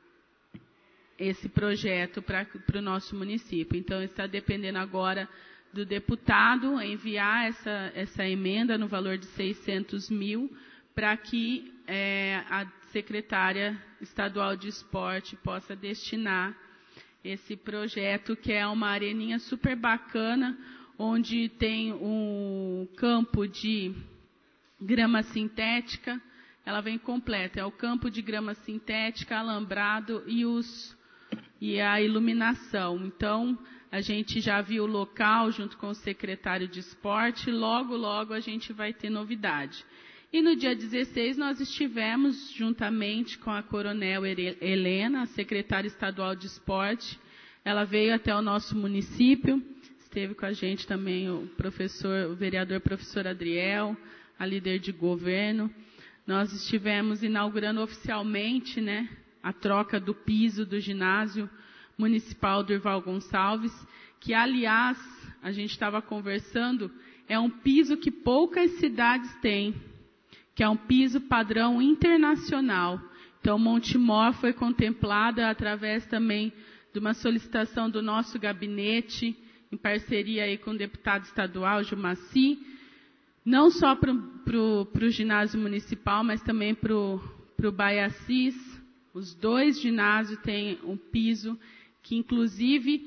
esse projeto para o nosso município. Então, está dependendo agora do deputado enviar essa, essa emenda no valor de seiscentos mil, para que é, a secretária estadual de esporte possa destinar esse projeto, que é uma areninha super bacana, onde tem um campo de grama sintética, ela vem completa, é o campo de grama sintética, alambrado e, os, e a iluminação. Então, a gente já viu o local junto com o secretário de esporte, logo, logo a gente vai ter novidade. E no dia dezesseis nós estivemos juntamente com a Coronel Helena, a secretária estadual de esporte. Ela veio até o nosso município, esteve com a gente também o professor, o vereador professor Adriel, a líder de governo. Nós estivemos inaugurando oficialmente, né, a troca do piso do ginásio municipal Durval Gonçalves, que, aliás, a gente estava conversando, é um piso que poucas cidades têm, que é um piso padrão internacional. Então, Montemor foi contemplada através também de uma solicitação do nosso gabinete, em parceria aí com o deputado estadual, Gilmaci, não só para o ginásio municipal, mas também para o Baiacis. Os dois ginásios têm um piso que, inclusive,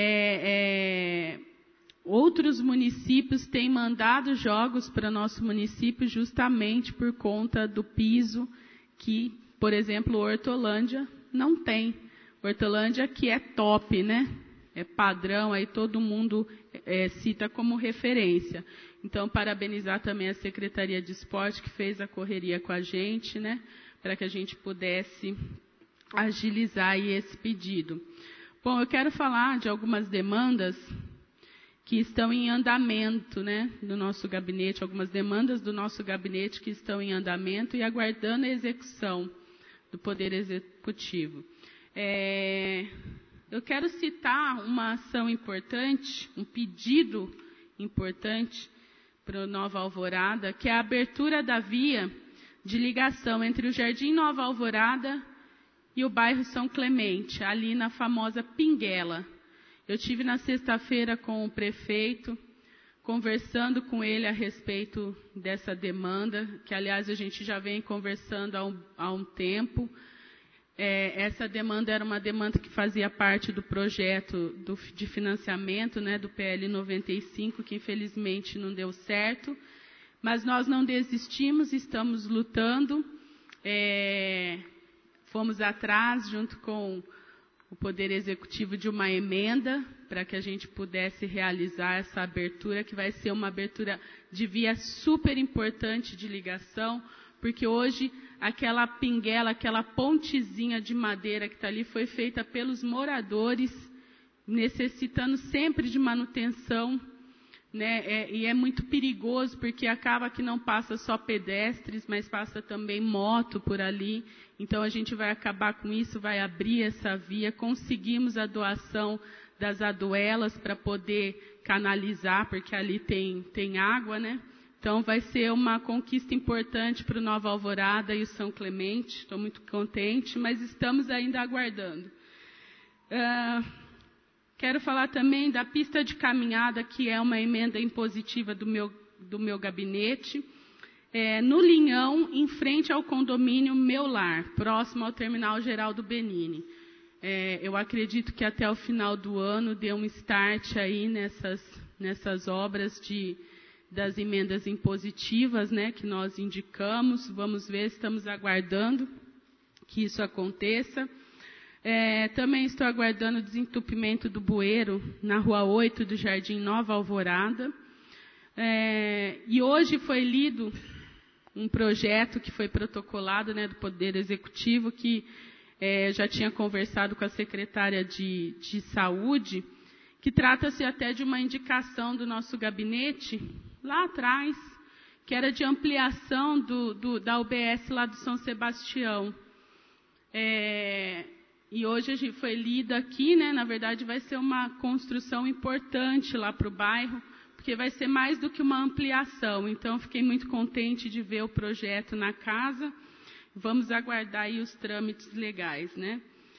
é, é, outros municípios têm mandado jogos para nosso município justamente por conta do piso que, por exemplo, Hortolândia não tem. Hortolândia que é top, né? É padrão, aí todo mundo é, cita como referência. Então, parabenizar também a Secretaria de Esporte, que fez a correria com a gente, né? Para que a gente pudesse agilizar aí esse pedido. Bom, eu quero falar de algumas demandas que estão em andamento, né, do nosso gabinete, algumas demandas do nosso gabinete que estão em andamento e aguardando a execução do Poder Executivo. É, eu quero citar uma ação importante, um pedido importante para o Nova Alvorada, que é a abertura da via de ligação entre o Jardim Nova Alvorada e o bairro São Clemente, ali na famosa Pinguela. Eu tive na sexta-feira com o prefeito, conversando com ele a respeito dessa demanda, que, aliás, a gente já vem conversando há um, há um tempo. É, essa demanda era uma demanda que fazia parte do projeto do, de financiamento, né, do P L noventa e cinco, que infelizmente não deu certo. Mas nós não desistimos, estamos lutando. É, fomos atrás, junto com o Poder Executivo, de uma emenda para que a gente pudesse realizar essa abertura, que vai ser uma abertura de via super importante de ligação, porque hoje aquela pinguela, aquela pontezinha de madeira que está ali foi feita pelos moradores, necessitando sempre de manutenção, né? É, e é muito perigoso, porque acaba que não passa só pedestres, mas passa também moto por ali. Então, a gente vai acabar com isso, vai abrir essa via. Conseguimos a doação das aduelas para poder canalizar, porque ali tem, tem água, né? Então, vai ser uma conquista importante para o Nova Alvorada e o São Clemente. Estou muito contente, mas estamos ainda aguardando. Uh, quero falar também da pista de caminhada, que é uma emenda impositiva do meu, do meu gabinete. É, no Linhão, em frente ao condomínio Meu Lar, próximo ao Terminal Geraldo Benini. É, eu acredito que até o final do ano dê um start aí nessas, nessas obras de, das emendas impositivas, né, que nós indicamos. Vamos ver, estamos aguardando que isso aconteça. É, também estou aguardando o desentupimento do bueiro na Rua oito do Jardim Nova Alvorada. É, e hoje foi lido um projeto que foi protocolado, né, do Poder Executivo, que É, já tinha conversado com a secretária de, de Saúde, que trata-se até de uma indicação do nosso gabinete, lá atrás, que era de ampliação do, do, da U B S lá do São Sebastião. É, e hoje a gente foi lida aqui, né? Na verdade, vai ser uma construção importante lá para o bairro, porque vai ser mais do que uma ampliação. Então, fiquei muito contente de ver o projeto na casa. Vamos aguardar aí os trâmites legais, né?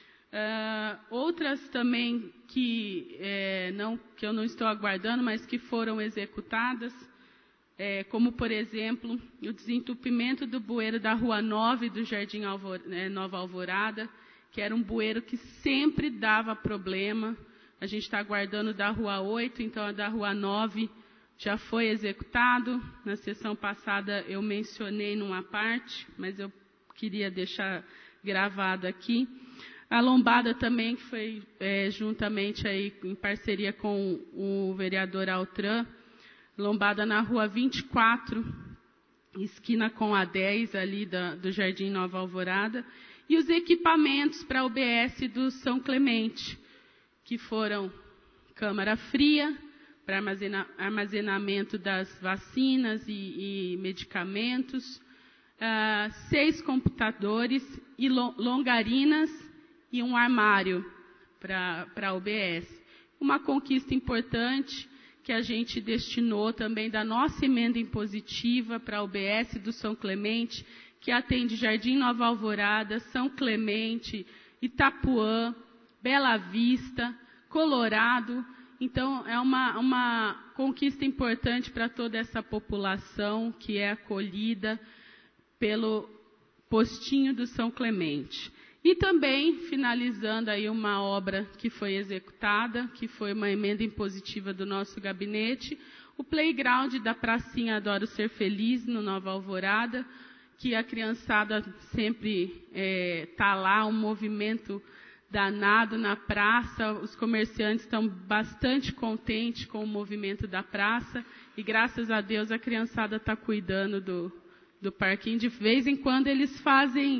Uh, outras também que, é, não, que eu não estou aguardando, mas que foram executadas, é, como, por exemplo, o desentupimento do bueiro da Rua nove do Jardim Alvor, é, Nova Alvorada, que era um bueiro que sempre dava problema. A gente está aguardando da Rua oito, então a da Rua nove já foi executado. Na sessão passada eu mencionei numa parte, mas eu queria deixar gravado aqui. A lombada também, que foi é, juntamente aí, em parceria com o vereador Altran, lombada na Rua vinte e quatro, esquina com a dez, ali da, do Jardim Nova Alvorada, e os equipamentos para a U B S do São Clemente, que foram câmara fria, para armazena, armazenamento das vacinas e, e medicamentos, Uh, seis computadores e longarinas e um armário para a U B S. Uma conquista importante que a gente destinou também da nossa emenda impositiva para a U B S do São Clemente, que atende Jardim Nova Alvorada, São Clemente, Itapuã, Bela Vista, Colorado. Então, é uma, uma conquista importante para toda essa população que é acolhida pelo postinho do São Clemente. E também, finalizando aí uma obra que foi executada, que foi uma emenda impositiva do nosso gabinete, o playground da pracinha Adoro Ser Feliz, no Nova Alvorada, que a criançada sempre está é, lá, um movimento danado na praça, os comerciantes estão bastante contentes com o movimento da praça, e graças a Deus a criançada está cuidando do do parquinho. De vez em quando eles fazem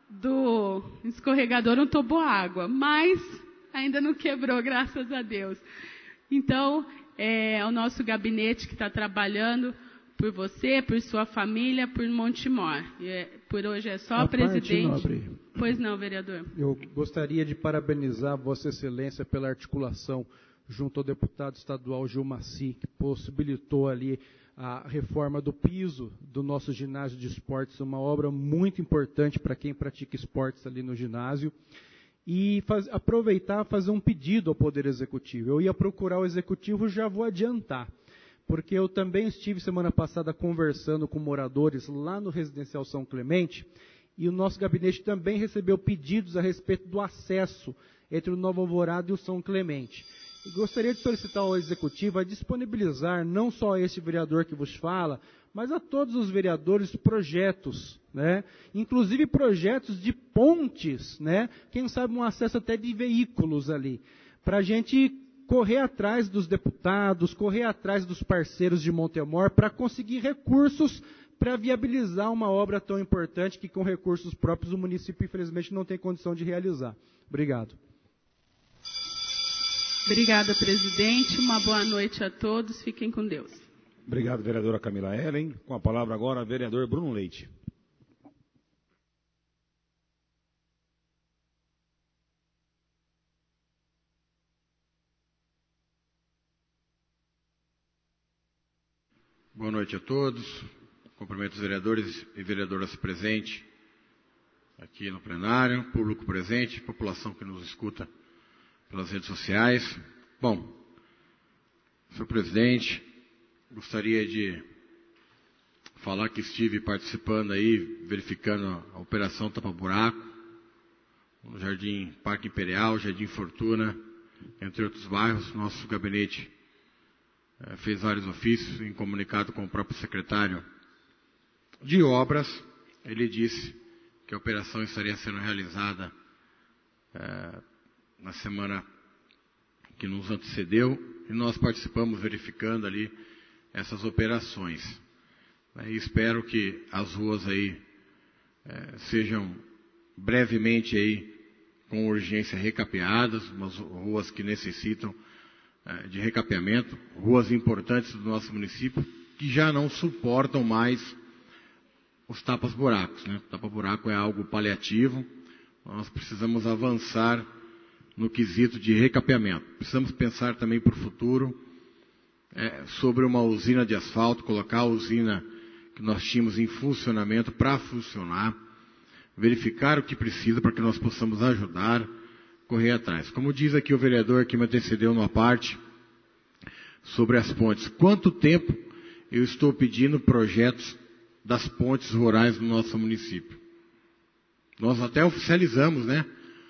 do escorregador um toboágua, mas ainda não quebrou, graças a Deus. Então, é o nosso gabinete que está trabalhando por você, por sua família, por Montemor. É, por hoje é só, a presidente. Nobre. Pois não, vereador. Eu gostaria de parabenizar Vossa Excelência pela articulação junto ao deputado estadual Gil Maci, que possibilitou ali a reforma do piso do nosso ginásio de esportes, uma obra muito importante para quem pratica esportes ali no ginásio. E faz, aproveitar e fazer um pedido ao Poder Executivo. Eu ia procurar o Executivo, já vou adiantar, porque eu também estive semana passada conversando com moradores lá no Residencial São Clemente, e o nosso gabinete também recebeu pedidos a respeito do acesso entre o Nova Alvorada e o São Clemente. Gostaria de solicitar ao Executivo a disponibilizar, não só a esse vereador que vos fala, mas a todos os vereadores, projetos, né? Inclusive projetos de pontes, né? Quem sabe um acesso até de veículos ali, para a gente correr atrás dos deputados, correr atrás dos parceiros de Montemor, para conseguir recursos para viabilizar uma obra tão importante que com recursos próprios o município, infelizmente, não tem condição de realizar. Obrigado. Obrigada, presidente. Uma boa noite a todos. Fiquem com Deus. Obrigado, vereadora Camila Ellen. Com a palavra agora, vereador Bruno Leite. Boa noite a todos. Cumprimento os vereadores e vereadoras presentes aqui no plenário, público presente, população que nos escuta pelas redes sociais. Bom, senhor presidente, gostaria de falar que estive participando aí, verificando a operação Tapa Buraco, no Jardim Parque Imperial, Jardim Fortuna, entre outros bairros. Nosso gabinete eh, fez vários ofícios, em comunicado com o próprio secretário de obras. Ele disse que a operação estaria sendo realizada eh, na semana que nos antecedeu, e nós participamos verificando ali essas operações. E espero que as ruas aí eh, sejam brevemente aí com urgência recapeadas, umas ruas que necessitam é, de recapeamento, ruas importantes do nosso município, que já não suportam mais os tapas-buracos, né? Tapa-buraco é algo paliativo, nós precisamos avançar no quesito de recapeamento. Precisamos pensar também para o futuro é, sobre uma usina de asfalto, colocar a usina que nós tínhamos em funcionamento para funcionar, verificar o que precisa para que nós possamos ajudar, correr atrás. Como diz aqui o vereador que me antecedeu numa parte sobre as pontes, quanto tempo eu estou pedindo projetos das pontes rurais no nosso município? Nós até oficializamos, né?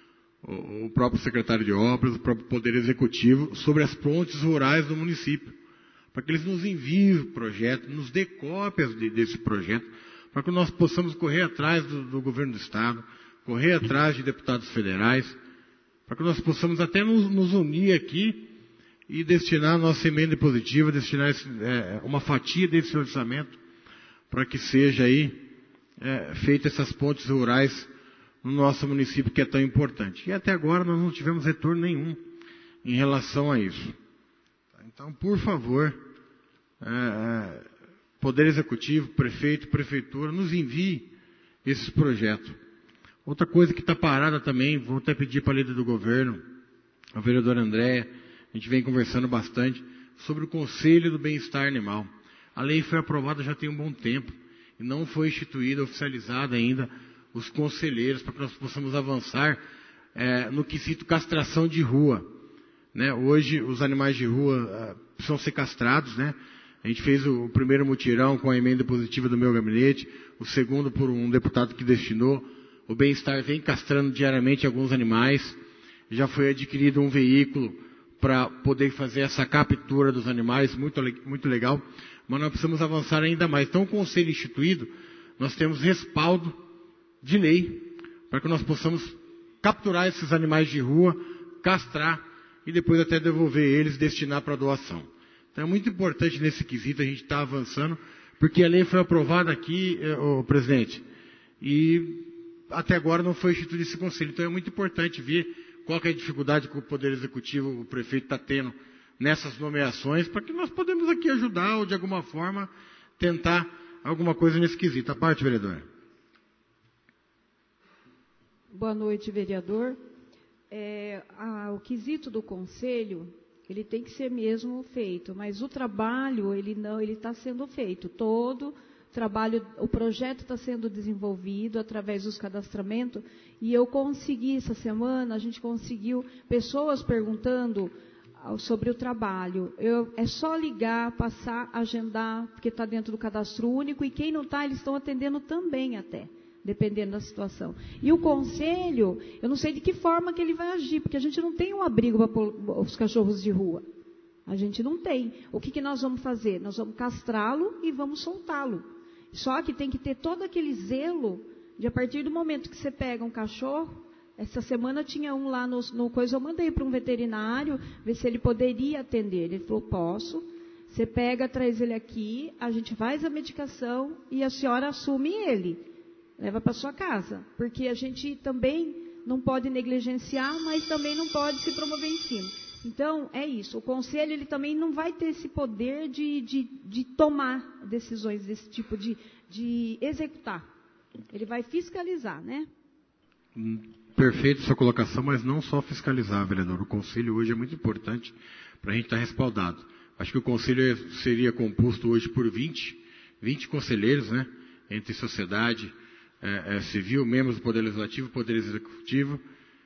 O próprio secretário de obras, o próprio Poder Executivo, sobre as pontes rurais do município, para que eles nos enviem o projeto, nos dê cópias de, desse projeto, para que nós possamos correr atrás do, do governo do Estado, correr atrás de deputados federais, para que nós possamos até nos, nos unir aqui e destinar a nossa emenda positiva, destinar esse, é, uma fatia desse orçamento, para que seja aí é, feita essas pontes rurais no nosso município, que é tão importante. E até agora nós não tivemos retorno nenhum em relação a isso. Então, por favor, é, é, Poder Executivo, Prefeito, Prefeitura, nos envie esses projetos. Outra coisa que está parada também, vou até pedir para a líder do governo, a vereadora Andréia, a gente vem conversando bastante sobre o Conselho do Bem-Estar Animal. A lei foi aprovada já tem um bom tempo e não foi instituída, oficializada ainda, os conselheiros, para que nós possamos avançar é, no quesito castração de rua. Né? Hoje, os animais de rua é, precisam ser castrados, né? A gente fez o, o primeiro mutirão com a emenda positiva do meu gabinete, o segundo por um deputado que destinou. O Bem-Estar vem castrando diariamente alguns animais. Já foi adquirido um veículo para poder fazer essa captura dos animais, muito, muito legal. Mas nós precisamos avançar ainda mais. Então, o Conselho instituído, nós temos respaldo de lei, para que nós possamos capturar esses animais de rua, castrar e depois até devolver eles, destinar para doação. Então é muito importante nesse quesito a gente estar tá avançando, porque a lei foi aprovada aqui, eh, oh, presidente, e até agora não foi instituído esse conselho. Então é muito importante ver qual que é a dificuldade que o Poder Executivo, o prefeito está tendo nessas nomeações, para que nós podemos aqui ajudar ou de alguma forma tentar alguma coisa nesse quesito. A parte, vereador. Boa noite, vereador. É, a, o quesito do conselho, ele tem que ser mesmo feito, mas o trabalho, ele não, ele está sendo feito. Todo trabalho, o projeto está sendo desenvolvido através dos cadastramentos, e eu consegui, essa semana, a gente conseguiu pessoas perguntando sobre o trabalho. Eu, é só ligar, passar, agendar, porque está dentro do cadastro único, e quem não está, eles estão atendendo também até, dependendo da situação. E o conselho, eu não sei de que forma que ele vai agir, porque a gente não tem um abrigo para os cachorros de rua. A gente não tem. O que, que nós vamos fazer? Nós vamos castrá-lo e vamos soltá-lo. Só que tem que ter todo aquele zelo de, a partir do momento que você pega um cachorro, essa semana tinha um lá no, no coisa, eu mandei para um veterinário, ver se ele poderia atender. Ele falou, posso. Você pega, traz ele aqui, a gente faz a medicação e a senhora assume ele. Leva para sua casa, porque a gente também não pode negligenciar, mas também não pode se promover em cima. Então, é isso. O conselho, ele também não vai ter esse poder de, de, de tomar decisões desse tipo, de, de executar. Ele vai fiscalizar, né? Perfeito sua colocação, mas não só fiscalizar, vereador. O conselho hoje é muito importante para a gente estar respaldado. Acho que o conselho seria composto hoje por vinte, vinte conselheiros, né? Entre sociedade, É, é, civil, membros do Poder Legislativo, Poder Executivo,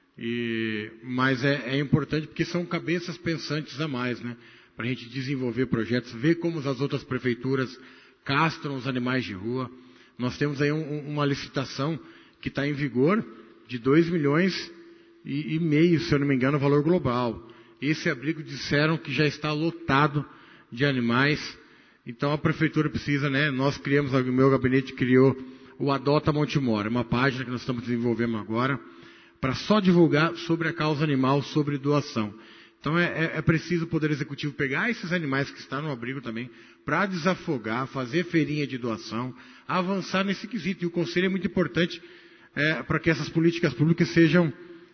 e, mas é, é importante porque são cabeças pensantes a mais, né? Para a gente desenvolver projetos, ver como as outras prefeituras castram os animais de rua. Nós temos aí um, uma licitação que está em vigor de dois milhões e, e meio, se eu não me engano, valor global. Esse abrigo disseram que já está lotado de animais, então a prefeitura precisa, né? Nós criamos, o meu gabinete criou o Adota Montemor, uma página que nós estamos desenvolvendo agora, para só divulgar sobre a causa animal, sobre doação. Então é, é, é preciso o Poder Executivo pegar esses animais que estão no abrigo também, para desafogar, fazer feirinha de doação, avançar nesse quesito. E o Conselho é muito importante é, para que essas políticas públicas sejam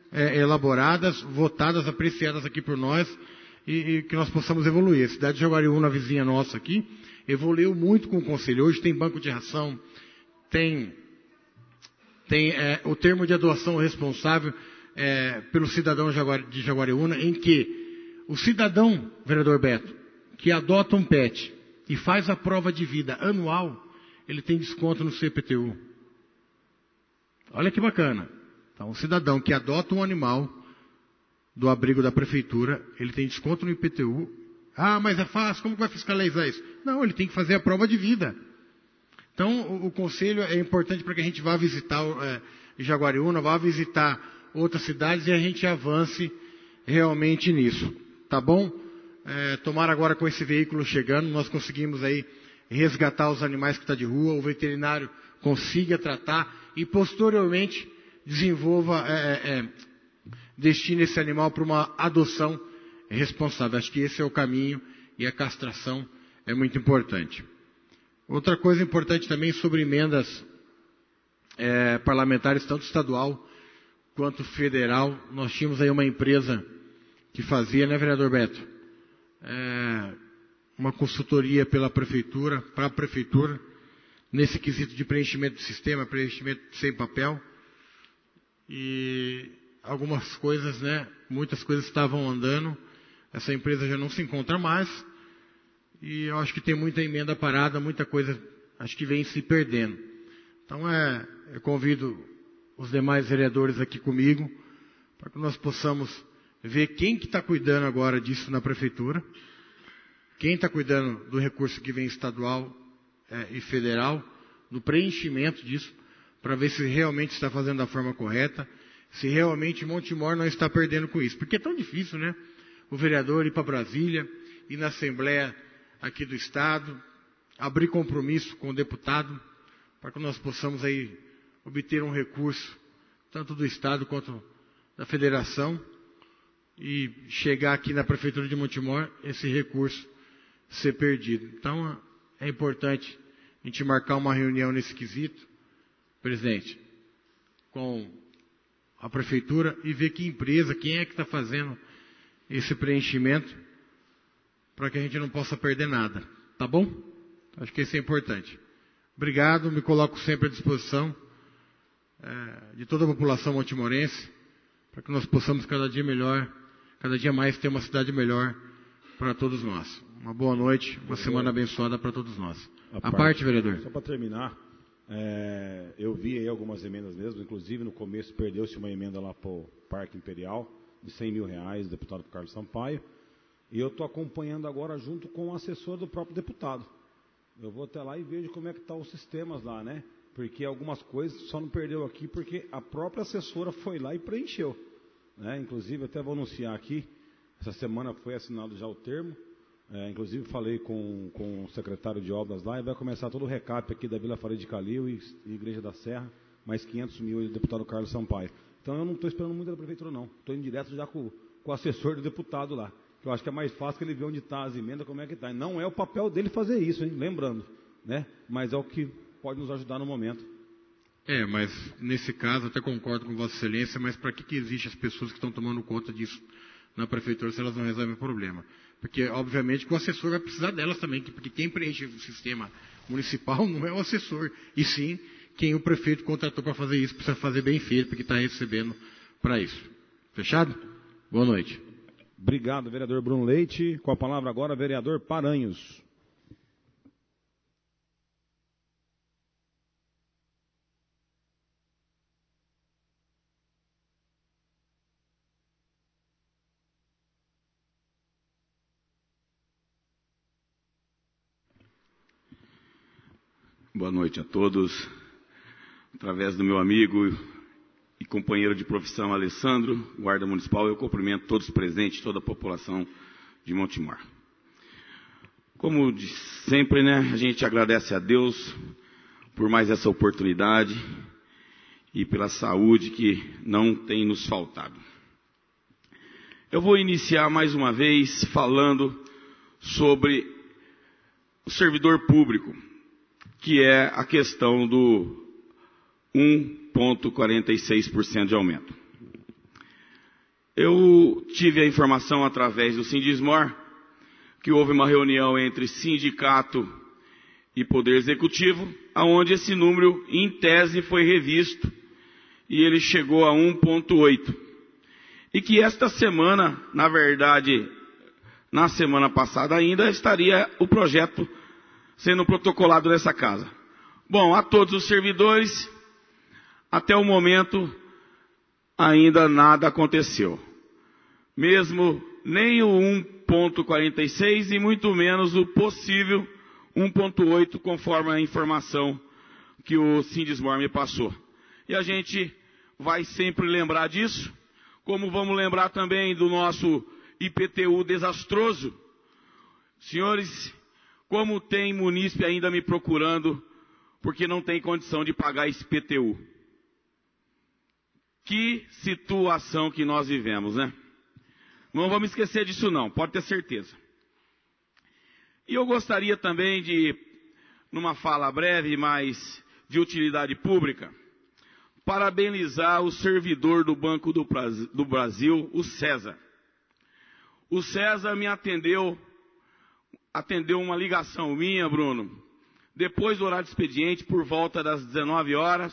é, elaboradas, votadas, apreciadas aqui por nós, e, e que nós possamos evoluir. A cidade de Jaguariúna, vizinha nossa aqui, evoluiu muito com o Conselho. Hoje tem banco de ração, tem, tem é, o termo de doação responsável é, pelo cidadão de Jaguariúna, em que o cidadão, vereador Beto, que adota um pet e faz a prova de vida anual, ele tem desconto no C P T U. Olha que bacana. Então, o cidadão que adota um animal do abrigo da prefeitura, ele tem desconto no I P T U. Ah, mas é fácil, como vai fiscalizar isso? Não, ele tem que fazer a prova de vida. Então, o, o conselho é importante para que a gente vá visitar é, Jaguariúna, vá visitar outras cidades e a gente avance realmente nisso. Tá bom? É, tomara agora com esse veículo chegando, nós conseguimos aí resgatar os animais que estão de rua, o veterinário consiga tratar e posteriormente desenvolva, é, é, destine esse animal para uma adoção responsável. Acho que esse é o caminho e a castração é muito importante. Outra coisa importante também sobre emendas é, parlamentares, tanto estadual quanto federal. Nós tínhamos aí uma empresa que fazia, né, vereador Beto? É, uma consultoria pela prefeitura, para a prefeitura, nesse quesito de preenchimento do sistema, preenchimento sem papel. E algumas coisas, né, muitas coisas estavam andando, essa empresa já não se encontra mais, e eu acho que tem muita emenda parada, muita coisa, acho que vem se perdendo. Então, é, eu convido os demais vereadores aqui comigo, para que nós possamos ver quem que está cuidando agora disso na prefeitura, quem está cuidando do recurso que vem estadual é, e federal, do preenchimento disso, para ver se realmente está fazendo da forma correta, se realmente Montemor não está perdendo com isso. Porque é tão difícil, né? O vereador ir para Brasília, ir na Assembleia aqui do Estado, abrir compromisso com o deputado, para que nós possamos aí obter um recurso, tanto do Estado quanto da Federação, e chegar aqui na Prefeitura de Montemor, esse recurso ser perdido. Então, é importante a gente marcar uma reunião nesse quesito, presidente, com a Prefeitura e ver que empresa, quem é que está fazendo esse preenchimento, para que a gente não possa perder nada. Tá bom? Acho que isso é importante. Obrigado, me coloco sempre à disposição é, de toda a população montimorense, para que nós possamos cada dia melhor, cada dia mais ter uma cidade melhor para todos nós. Uma boa noite, uma semana abençoada para todos nós. A, a parte, parte, vereador. Só para terminar, é, eu vi aí algumas emendas mesmo, inclusive no começo perdeu-se uma emenda lá para o Parque Imperial, de cem mil reais, do deputado Carlos Sampaio, e eu estou acompanhando agora junto com o assessor do próprio deputado. Eu vou até lá e vejo como é que estão os sistemas lá, né? Porque algumas coisas só não perdeu aqui porque a própria assessora foi lá e preencheu. Né? Inclusive, até vou anunciar aqui, essa semana foi assinado já o termo, é, inclusive falei com, com o secretário de obras lá, e vai começar todo o recap aqui da Vila Faria de Calil e, e Igreja da Serra, mais quinhentos mil do deputado Carlos Sampaio. Então eu não estou esperando muito da prefeitura não, estou indo direto já com, com o assessor do deputado lá, que eu acho que é mais fácil que ele ver onde está as emendas, como é que está. E não é o papel dele fazer isso, hein? Lembrando, né? Mas é o que pode nos ajudar no momento. É, mas nesse caso até concordo com Vossa Excelência, mas para que, que existe as pessoas que estão tomando conta disso na prefeitura se elas não resolvem o problema? Porque, obviamente, que o assessor vai precisar delas também, porque quem preenche o sistema municipal não é o assessor, e sim quem o prefeito contratou para fazer isso, precisa fazer bem feito, porque está recebendo para isso. Fechado? Boa noite. Obrigado, vereador Bruno Leite. Com a palavra agora, vereador Paranhos. Boa noite a todos. Através do meu amigo e companheiro de profissão Alessandro, guarda municipal, eu cumprimento todos os presentes, toda a população de Montemor. Como de sempre, né, a gente agradece a Deus por mais essa oportunidade e pela saúde que não tem nos faltado. Eu vou iniciar mais uma vez falando sobre o servidor público, que é a questão do um vírgula quarenta e seis por cento de aumento. eu tive a informação através do Sindismor que houve uma reunião entre sindicato e Poder Executivo, aonde esse número, em tese, foi revisto e ele chegou a um vírgula oito. E que esta semana, na verdade, na semana passada ainda, estaria o projeto sendo protocolado nessa casa. Bom, a todos os servidores, até o momento, ainda nada aconteceu. Mesmo nem o um vírgula quarenta e seis e muito menos o possível um vírgula oito, conforme a informação que o Sindismor me passou. E a gente vai sempre lembrar disso, como vamos lembrar também do nosso I P T U desastroso. Senhores, como tem munícipe ainda me procurando porque não tem condição de pagar esse I P T U. Que situação que nós vivemos, né? Não vamos esquecer disso não, pode ter certeza. E eu gostaria também de, numa fala breve, mas de utilidade pública, parabenizar o servidor do Banco do Brasil, o César. O César me atendeu, atendeu uma ligação minha, Bruno, depois do horário de expediente, por volta das dezenove horas,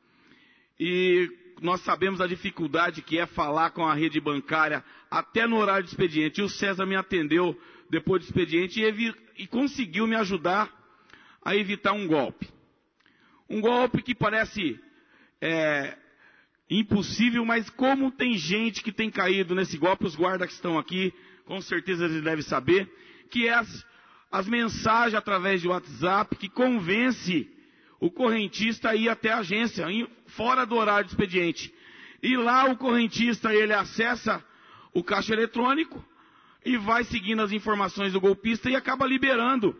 e nós sabemos a dificuldade que é falar com a rede bancária até no horário de expediente. E o César me atendeu depois do expediente e, e conseguiu me ajudar a evitar um golpe. Um golpe que parece é, impossível, mas como tem gente que tem caído nesse golpe, os guardas que estão aqui, com certeza eles devem saber, que é as, as mensagens através de WhatsApp que convence o correntista a ir até a agência, fora do horário de expediente. E lá o correntista, ele acessa o caixa eletrônico e vai seguindo as informações do golpista e acaba liberando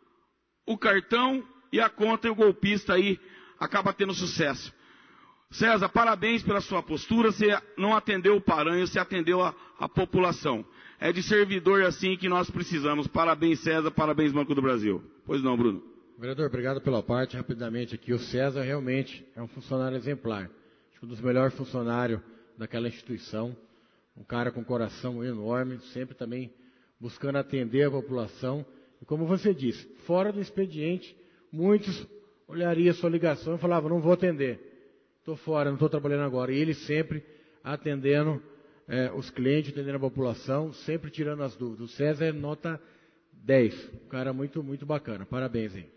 o cartão e a conta, e o golpista aí acaba tendo sucesso. César, parabéns pela sua postura, você não atendeu o Paranhos, você atendeu a, a população. É de servidor assim que nós precisamos. Parabéns, César, parabéns, Banco do Brasil. Pois não, Bruno? Vereador, obrigado pela parte. Rapidamente aqui, o César realmente é um funcionário exemplar. Acho que um dos melhores funcionários daquela instituição. Um cara com coração enorme, sempre também buscando atender a população. E como você disse, fora do expediente, muitos olhariam a sua ligação e falavam, não vou atender. Estou fora, não estou trabalhando agora. E ele sempre atendendo é, os clientes, atendendo a população, sempre tirando as dúvidas. O César é nota dez. Um cara muito, muito bacana. Parabéns, hein?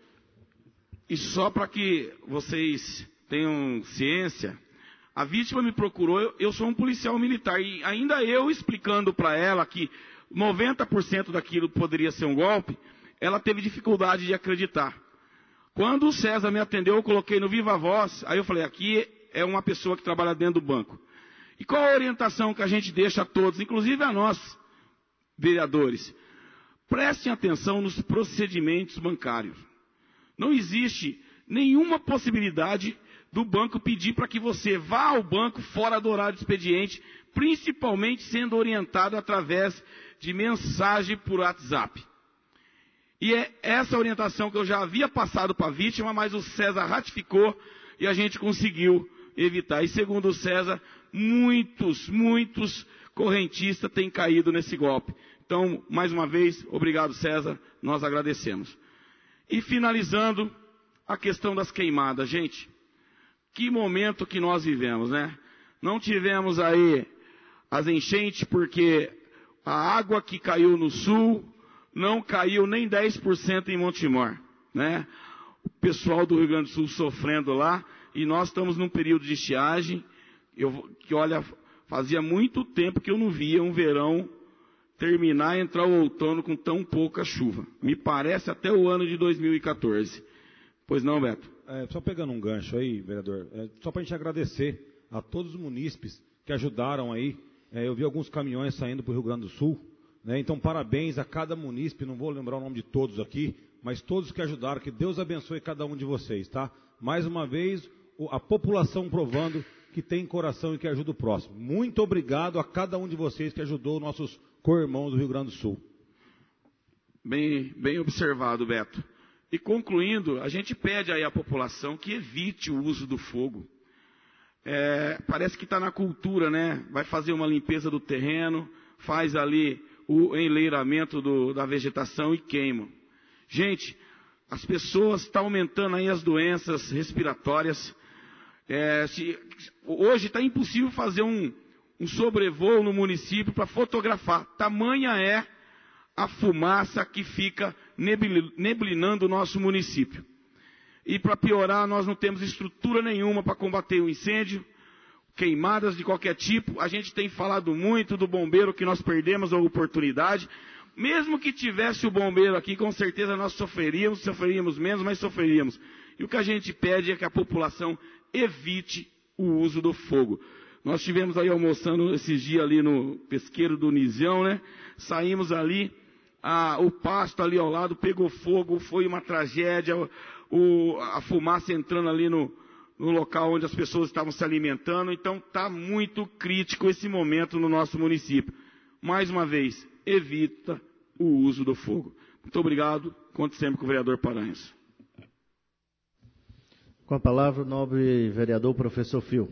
E só para que vocês tenham ciência, a vítima me procurou, eu, eu sou um policial militar, e ainda eu explicando para ela que noventa por cento daquilo poderia ser um golpe, ela teve dificuldade de acreditar. Quando o César me atendeu, eu coloquei no Viva Voz, aí eu falei, aqui é uma pessoa que trabalha dentro do banco. E qual a orientação que a gente deixa a todos, inclusive a nós, vereadores? Prestem atenção nos procedimentos bancários. Não existe nenhuma possibilidade do banco pedir para que você vá ao banco fora do horário de expediente, principalmente sendo orientado através de mensagem por WhatsApp. E é essa orientação que eu já havia passado para a vítima, mas o César ratificou e a gente conseguiu evitar. E segundo o César, muitos, muitos correntistas têm caído nesse golpe. Então, mais uma vez, obrigado, César, nós agradecemos. E finalizando, a questão das queimadas. Gente, que momento que nós vivemos, né? Não tivemos aí as enchentes porque a água que caiu no sul não caiu nem dez por cento em Montemor, né? O pessoal do Rio Grande do Sul sofrendo lá, e nós estamos num período de estiagem, eu, que olha, fazia muito tempo que eu não via um verão terminar e entrar o outono com tão pouca chuva. Me parece até o ano de dois mil e quatorze. Pois não, Beto? É, só pegando um gancho aí, vereador, é, só para a gente agradecer a todos os munícipes que ajudaram aí. É, eu vi alguns caminhões saindo para o Rio Grande do Sul, né? Então parabéns a cada munícipe, não vou lembrar o nome de todos aqui, mas todos que ajudaram, que Deus abençoe cada um de vocês, tá? Mais uma vez, a população provando que tem coração e que ajuda o próximo. Muito obrigado a cada um de vocês que ajudou nossos co-irmãos do Rio Grande do Sul. Bem, bem observado, Beto. E concluindo, a gente pede aí à população que evite o uso do fogo. é, parece que está na cultura, né? Vai fazer uma limpeza do terreno, faz ali o enleiramento do, da vegetação e queima. Gente, as pessoas estão aumentando aí as doenças respiratórias. É, se, hoje está impossível fazer um, um sobrevoo no município para fotografar. Tamanha é a fumaça que fica neblinando o nosso município. E para piorar, nós não temos estrutura nenhuma para combater o incêndio, queimadas de qualquer tipo. A gente tem falado muito do bombeiro, que nós perdemos a oportunidade. Mesmo que tivesse o bombeiro aqui, com certeza nós sofreríamos, sofreríamos menos, mas sofreríamos. E o que a gente pede é que a população evite o uso do fogo. Nós estivemos aí almoçando esses dias ali no pesqueiro do Nisião, né? Saímos ali, a, o pasto ali ao lado pegou fogo, foi uma tragédia, o, a fumaça entrando ali no, no local onde as pessoas estavam se alimentando. Então está muito crítico esse momento no nosso município. Mais uma vez, evita o uso do fogo. Muito obrigado. Conto sempre com o vereador Paranhos. Com a palavra, o nobre vereador professor Fio.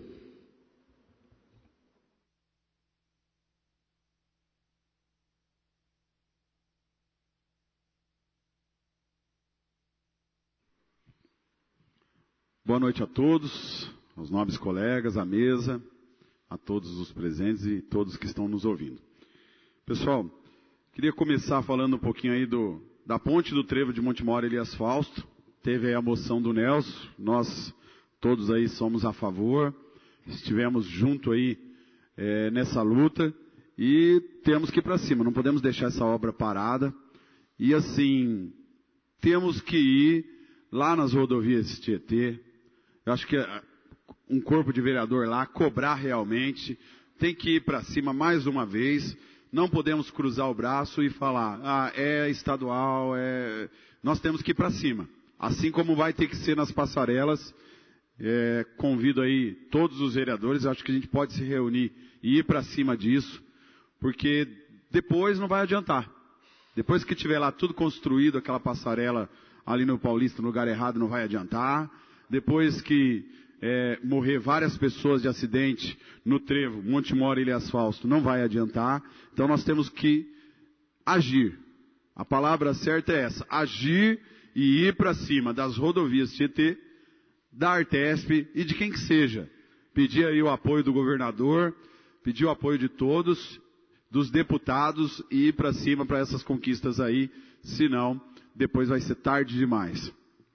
Boa noite a todos, aos nobres colegas, à mesa, a todos os presentes e todos que estão nos ouvindo. Pessoal, queria começar falando um pouquinho aí do, da ponte do Trevo de Montemor Elias Fausto. Teve aí a moção do Nelson, nós todos aí somos a favor, estivemos junto aí é, nessa luta e temos que ir para cima, não podemos deixar essa obra parada. E assim, temos que ir lá nas rodovias Tietê. Eu acho que um corpo de vereador lá, cobrar realmente, tem que ir para cima mais uma vez. Não podemos cruzar o braço e falar, ah, é estadual, é... Nós temos que ir para cima. Assim como vai ter que ser nas passarelas, é, convido aí todos os vereadores, acho que a gente pode se reunir e ir para cima disso, porque depois não vai adiantar. Depois que tiver lá tudo construído, aquela passarela ali no Paulista, no lugar errado, não vai adiantar. Depois que é, morrer várias pessoas de acidente no Trevo, Montemor e Elias Fausto, não vai adiantar. Então nós temos que agir. A palavra certa é essa, agir e ir para cima das rodovias Tietê, da Artesp e de quem que seja. Pedir aí o apoio do governador, pedir o apoio de todos, dos deputados e ir para cima para essas conquistas aí, senão depois vai ser tarde demais.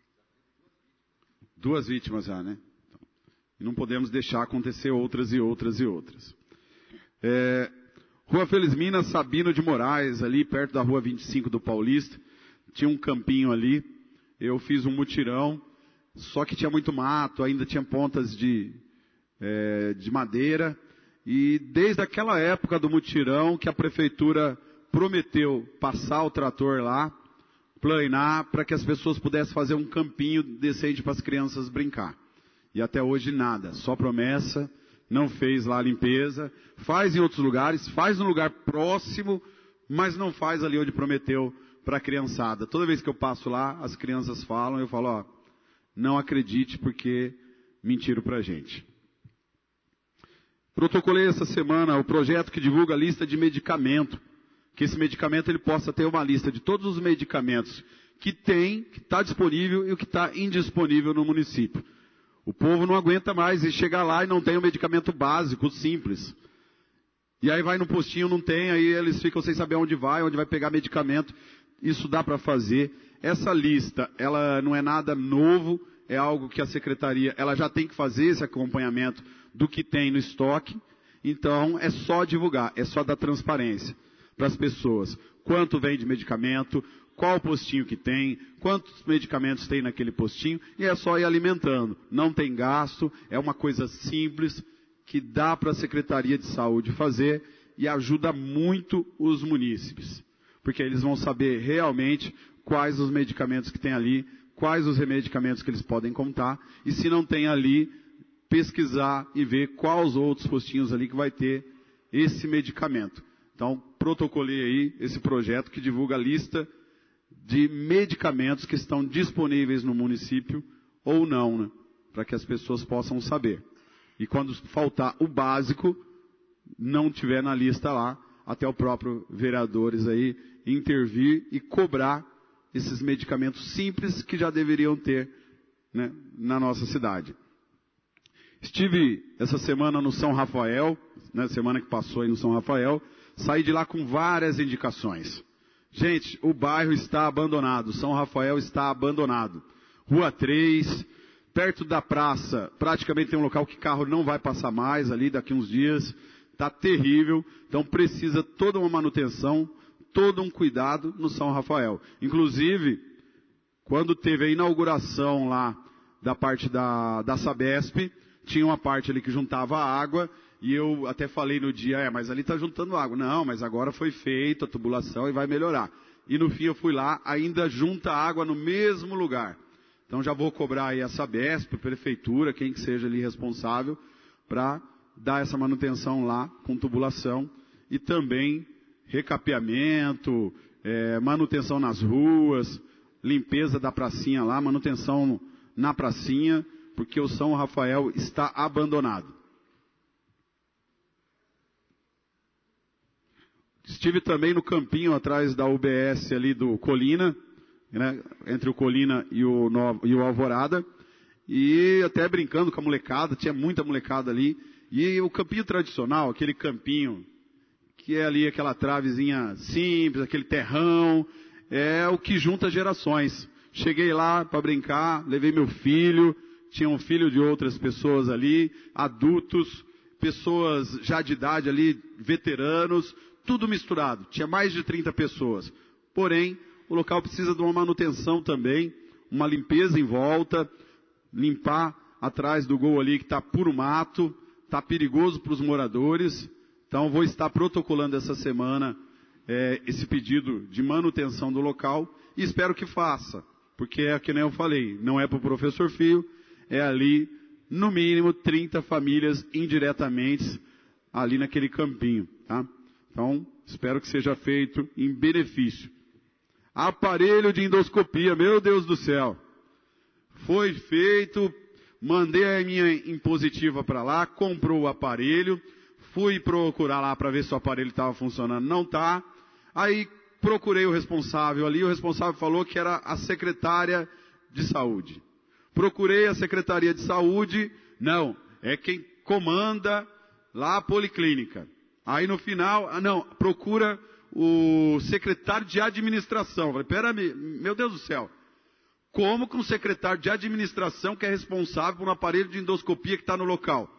Duas vítimas já, né? E não podemos deixar acontecer outras e outras e outras. É, Rua Felizmina Sabino de Moraes, ali perto da Rua vinte e cinco do Paulista, tinha um campinho ali, eu fiz um mutirão, só que tinha muito mato, ainda tinha pontas de, é, de madeira, e desde aquela época do mutirão que a prefeitura prometeu passar o trator lá, planear para que as pessoas pudessem fazer um campinho decente para as crianças brincar. E até hoje nada, só promessa, não fez lá a limpeza, faz em outros lugares, faz num lugar próximo, mas não faz ali onde prometeu para a criançada. Toda vez que eu passo lá, as crianças falam, eu falo, ó, não acredite porque mentiram para a gente. Protocolei essa semana o projeto que divulga a lista de medicamento, que esse medicamento ele possa ter uma lista de todos os medicamentos que tem, que está disponível e o que está indisponível no município. O povo não aguenta mais e chegar lá e não tem um medicamento básico, simples. E aí vai no postinho, não tem, aí eles ficam sem saber onde vai, onde vai pegar medicamento. Isso dá para fazer. Essa lista, ela não é nada novo, é algo que a secretaria, ela já tem que fazer esse acompanhamento do que tem no estoque. Então, é só divulgar, é só dar transparência para as pessoas. Quanto vem de medicamento, qual postinho que tem, quantos medicamentos tem naquele postinho, e é só ir alimentando. Não tem gasto, é uma coisa simples, que dá para a Secretaria de Saúde fazer, e ajuda muito os munícipes. Porque eles vão saber realmente quais os medicamentos que tem ali, quais os remedicamentos que eles podem contar, e se não tem ali, pesquisar e ver quais outros postinhos ali que vai ter esse medicamento. Então, protocolei aí esse projeto que divulga a lista de medicamentos que estão disponíveis no município ou não, né? Para que as pessoas possam saber. E quando faltar o básico, não tiver na lista lá, até o próprio vereadores aí intervir e cobrar esses medicamentos simples que já deveriam ter, né, na nossa cidade. Estive essa semana no São Rafael, né, semana que passou aí no São Rafael, saí de lá com várias indicações. Gente, o bairro está abandonado, São Rafael está abandonado. Rua três, perto da praça, praticamente tem um local que carro não vai passar mais ali daqui uns dias. Está terrível, então precisa toda uma manutenção, todo um cuidado no São Rafael. Inclusive, quando teve a inauguração lá da parte da, da Sabesp, tinha uma parte ali que juntava água, e eu até falei no dia, é, mas ali está juntando água. Não, mas agora foi feita a tubulação e vai melhorar. E no fim eu fui lá, ainda junta água no mesmo lugar. Então já vou cobrar aí a Sabesp, a prefeitura, quem que seja ali responsável, para dar essa manutenção lá com tubulação e também recapeamento, é, manutenção nas ruas, limpeza da pracinha lá, manutenção na pracinha, porque o São Rafael está abandonado. Estive também no campinho atrás da U B S ali do Colina, né, entre o Colina e o, no, e o Alvorada, e até brincando com a molecada, tinha muita molecada ali. E o campinho tradicional, aquele campinho que é ali aquela travezinha simples, aquele terrão, é o que junta gerações. Cheguei lá para brincar, levei meu filho, tinha um filho de outras pessoas ali, adultos, pessoas já de idade ali, veteranos, tudo misturado. Tinha mais de trinta pessoas. Porém, o local precisa de uma manutenção também, uma limpeza em volta, limpar atrás do gol ali que está puro mato. Está perigoso para os moradores, então vou estar protocolando essa semana é, esse pedido de manutenção do local e espero que faça, porque é que nem eu falei, não é para o professor Fio, é ali no mínimo trinta famílias indiretamente ali naquele campinho, tá? Então espero que seja feito em benefício. Aparelho de endoscopia, meu Deus do céu, foi feito. Mandei a minha impositiva para lá, comprou o aparelho, fui procurar lá para ver se o aparelho estava funcionando, não está. Aí procurei o responsável ali, o responsável falou que era a secretária de saúde. Procurei a secretaria de saúde, não, é quem comanda lá a policlínica. Aí no final, ah não, procura o secretário de administração. Falei, peraí, meu Deus do céu. Como que um secretário de administração que é responsável por um aparelho de endoscopia que está no local?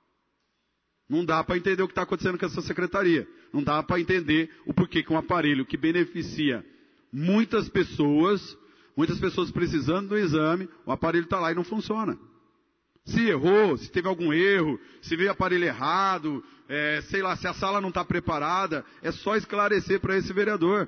Não dá para entender o que está acontecendo com essa secretaria. Não dá para entender o porquê que um aparelho que beneficia muitas pessoas, muitas pessoas precisando do exame, o aparelho está lá e não funciona. Se errou, se teve algum erro, se veio aparelho errado, é, sei lá, se a sala não está preparada, é só esclarecer para esse vereador.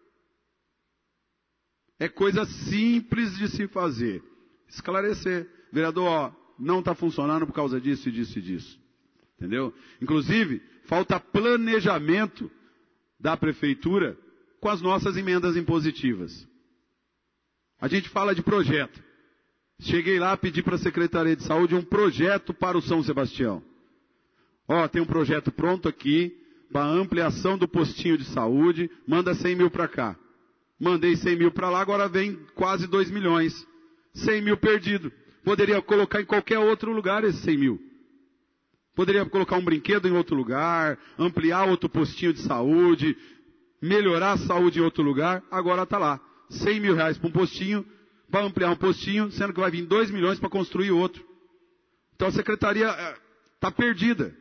É coisa simples de se fazer. Esclarecer. Vereador, ó, não está funcionando por causa disso e disso e disso. Entendeu? Inclusive, falta planejamento da prefeitura com as nossas emendas impositivas. A gente fala de projeto. Cheguei lá, pedi para a Secretaria de Saúde um projeto para o São Sebastião. Ó, tem um projeto pronto aqui para ampliação do postinho de saúde, manda cem mil para cá. Mandei cem mil para lá, agora vem quase dois milhões. cem mil perdido. Poderia colocar em qualquer outro lugar esses cem mil. Poderia colocar um brinquedo em outro lugar, ampliar outro postinho de saúde, melhorar a saúde em outro lugar, agora está lá. cem mil reais para um postinho, para ampliar um postinho, sendo que vai vir dois milhões para construir outro. Então a secretaria está perdida.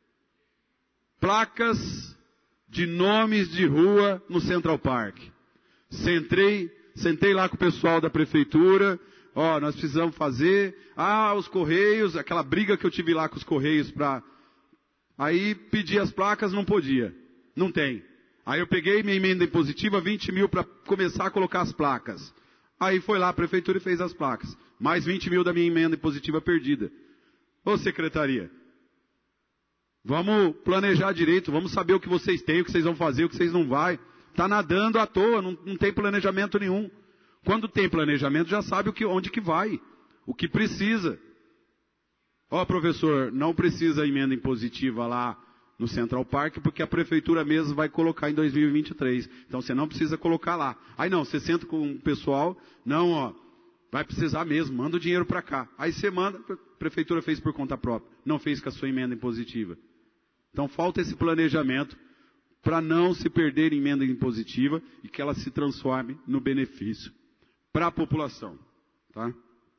Placas de nomes de rua no Central Park. Sentei, sentei lá com o pessoal da prefeitura, ó, nós precisamos fazer, ah, os Correios, aquela briga que eu tive lá com os Correios para... Aí pedi as placas, não podia, não tem. Aí eu peguei minha emenda impositiva, vinte mil para começar a colocar as placas. Aí foi lá a prefeitura e fez as placas. Mais vinte mil da minha emenda impositiva perdida. Ô secretaria, vamos planejar direito, vamos saber o que vocês têm, o que vocês vão fazer, o que vocês não vão. Está nadando à toa, não, não tem planejamento nenhum. Quando tem planejamento, já sabe o que, onde que vai, o que precisa. Ó, professor, não precisa emenda impositiva lá no Central Park, porque a prefeitura mesmo vai colocar em dois mil e vinte e três. Então você não precisa colocar lá. Aí não, você senta com o pessoal, não, ó, vai precisar mesmo, manda o dinheiro para cá. Aí você manda, a prefeitura fez por conta própria, não fez com a sua emenda impositiva. Então falta esse planejamento para não se perder emenda impositiva e que ela se transforme no benefício para a população. Tá?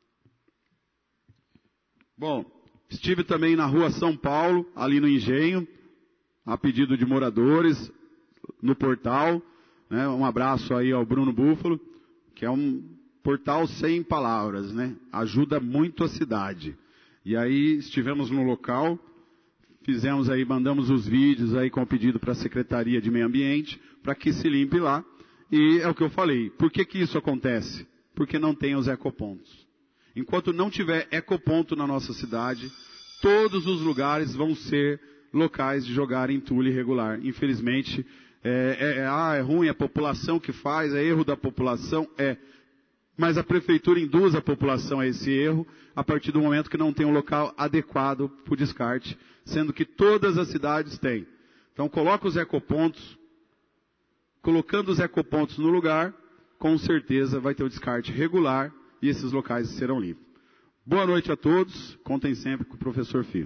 Bom, estive também na Rua São Paulo, ali no Engenho, a pedido de moradores, no portal. Né? Um abraço aí ao Bruno Búfalo, que é um portal sem palavras, né? Ajuda muito a cidade. E aí estivemos no local, fizemos aí, mandamos os vídeos aí com o pedido para a Secretaria de Meio Ambiente, para que se limpe lá. E é o que eu falei. Por que que isso acontece? Porque não tem os ecopontos. Enquanto não tiver ecoponto na nossa cidade, todos os lugares vão ser locais de jogar entulho irregular. Infelizmente, é, é, é, ah, é ruim, a população que faz, é erro da população, é. Mas a prefeitura induz a população a esse erro a partir do momento que não tem um local adequado para o descarte, sendo que todas as cidades têm. Então coloca os ecopontos, colocando os ecopontos no lugar, com certeza vai ter o descarte regular e esses locais serão limpos. Boa noite a todos, contem sempre com o professor Fio.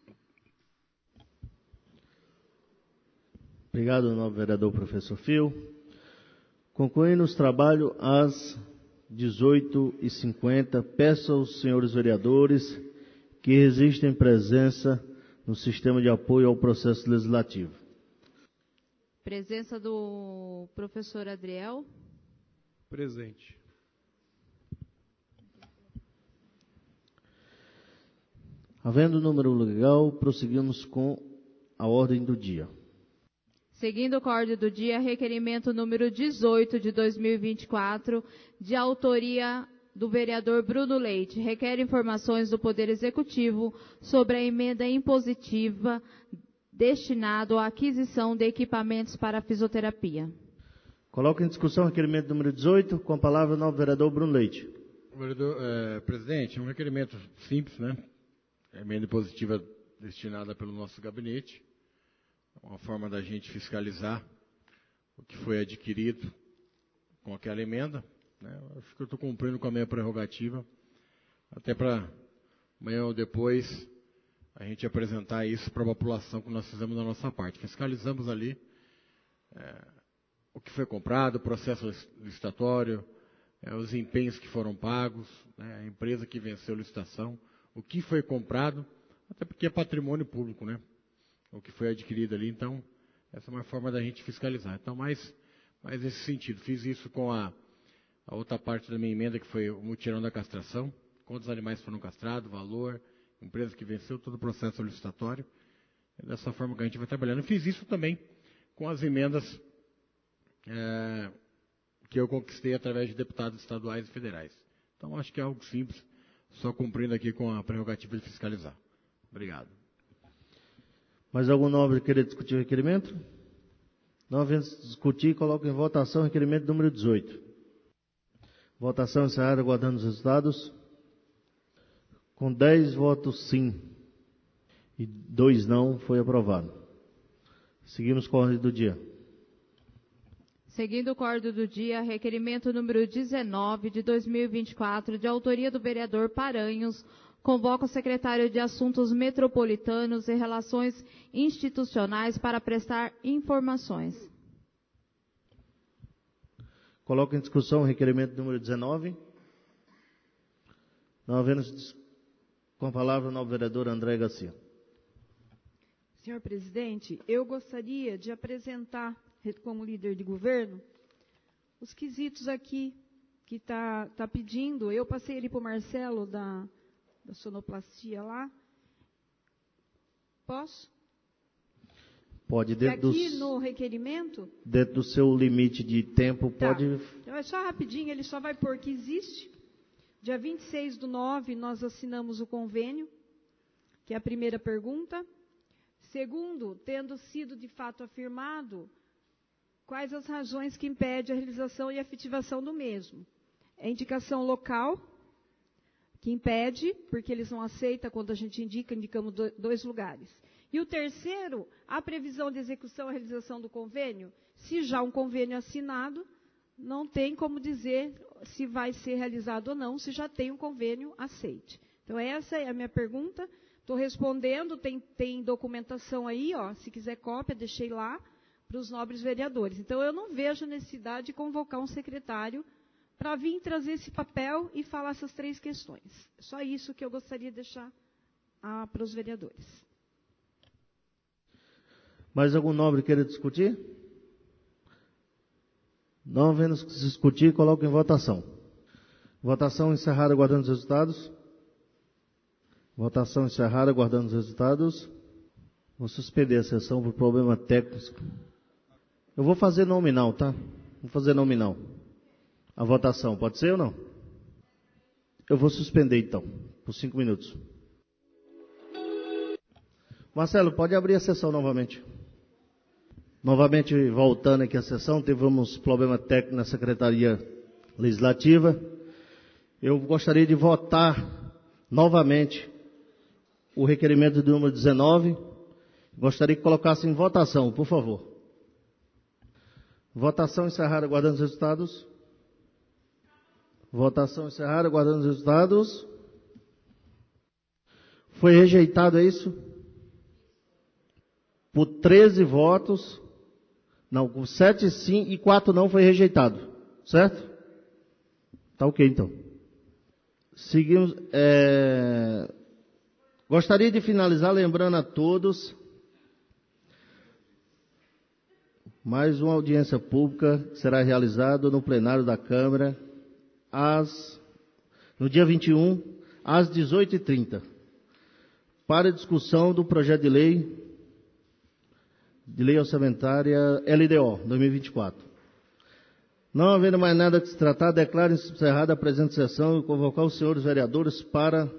Obrigado, novo vereador professor Fio. Concluindo os trabalhos às dezoito e cinquenta, peço aos senhores vereadores que registrem presença no sistema de apoio ao processo legislativo. Presença do professor Adriel. Presente. Havendo número legal, prosseguimos com a ordem do dia. Seguindo com a ordem do dia, requerimento número dezoito de dois mil e vinte e quatro, de autoria do vereador Bruno Leite, requer informações do Poder Executivo sobre a emenda impositiva destinada à aquisição de equipamentos para fisioterapia. Coloco em discussão o requerimento número dezoito, com a palavra o novo vereador Bruno Leite. Vereador, é, presidente, um requerimento simples, né? Emenda impositiva destinada pelo nosso gabinete. Uma forma da gente fiscalizar o que foi adquirido com aquela emenda. Né? Acho que eu estou cumprindo com a minha prerrogativa, até para amanhã ou depois a gente apresentar isso para a população que nós fizemos da nossa parte. Fiscalizamos ali é, o que foi comprado, o processo licitatório, é, os empenhos que foram pagos, né? A empresa que venceu a licitação, o que foi comprado, até porque é patrimônio público, né? O que foi adquirido ali, então, essa é uma forma da gente fiscalizar. Então, mais, mais nesse sentido, fiz isso com a, a outra parte da minha emenda, que foi o mutirão da castração, quantos animais foram castrados, valor, empresa que venceu, todo o processo licitatório. É dessa forma que a gente vai trabalhando. Fiz isso também com as emendas é, que eu conquistei através de deputados estaduais e federais. Então, acho que é algo simples, só cumprindo aqui com a prerrogativa de fiscalizar. Obrigado. Mais algum nobre querer discutir o requerimento? Não havendo discutir, coloco em votação o requerimento número dezoito. Votação encerrada, aguardando os resultados. Com dez votos sim e dois não, foi aprovado. Seguimos com a ordem do dia. Seguindo o ordem do dia, requerimento número dezenove de dois mil e vinte e quatro, de autoria do vereador Paranhos, convoca o secretário de Assuntos Metropolitanos e Relações Institucionais para prestar informações. Coloco em discussão o requerimento número dezenove. Não havendo com a palavra o novo vereador André Garcia. Senhor presidente, eu gostaria de apresentar, como líder de governo, os quesitos aqui que está tá pedindo. Eu passei ele para o Marcelo da... da sonoplastia lá. Posso? Pode, dentro, e aqui dos, no requerimento, dentro do seu limite de tempo, tá. pode... Então, é só rapidinho, ele só vai pôr que existe. Dia vinte e seis do nove, nós assinamos o convênio, que é a primeira pergunta. Segundo, tendo sido de fato afirmado, quais as razões que impedem a realização e efetivação do mesmo? É indicação local, que impede, porque eles não aceitam quando a gente indica, indicamos dois lugares. E o terceiro, a previsão de execução e realização do convênio. Se já um convênio assinado, não tem como dizer se vai ser realizado ou não, se já tem um convênio aceite. Então, essa é a minha pergunta. Estou respondendo, tem, tem documentação aí, ó, se quiser cópia, deixei lá para os nobres vereadores. Então, eu não vejo necessidade de convocar um secretário para vir trazer esse papel e falar essas três questões. Só isso que eu gostaria de deixar ah, para os vereadores. Mais algum nobre queira discutir? Não havendo que se discutir, coloco em votação. Votação encerrada, aguardando os resultados. Votação encerrada, aguardando os resultados. Vou suspender a sessão por problema técnico. Eu vou fazer nominal, tá? Vou fazer nominal. A votação, pode ser ou não? Eu vou suspender então, por cinco minutos. Marcelo, pode abrir a sessão novamente. Novamente, voltando aqui à sessão, tivemos problema técnico na Secretaria Legislativa. Eu gostaria de votar novamente o requerimento do número dezenove. Gostaria que colocasse em votação, por favor. Votação encerrada, aguardando os resultados. Votação encerrada, aguardando os resultados. Foi rejeitado, é isso? Por treze votos. Não, com sete sim e quatro não, foi rejeitado. Certo? Tá ok, então. Seguimos. É... Gostaria de finalizar lembrando a todos mais uma audiência pública que será realizada no plenário da Câmara às, no dia vinte e um, às dezoito e trinta, para discussão do projeto de lei de lei orçamentária L D O dois mil e vinte e quatro. Não havendo mais nada que se tratar, declaro encerrada a presente sessão e convocar os senhores vereadores para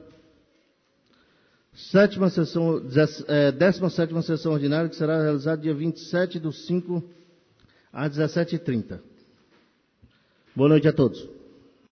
sétima sessão, é, décima sétima sessão ordinária, que será realizada dia vinte e sete do cinco às dezessete e trinta. Boa noite a todos.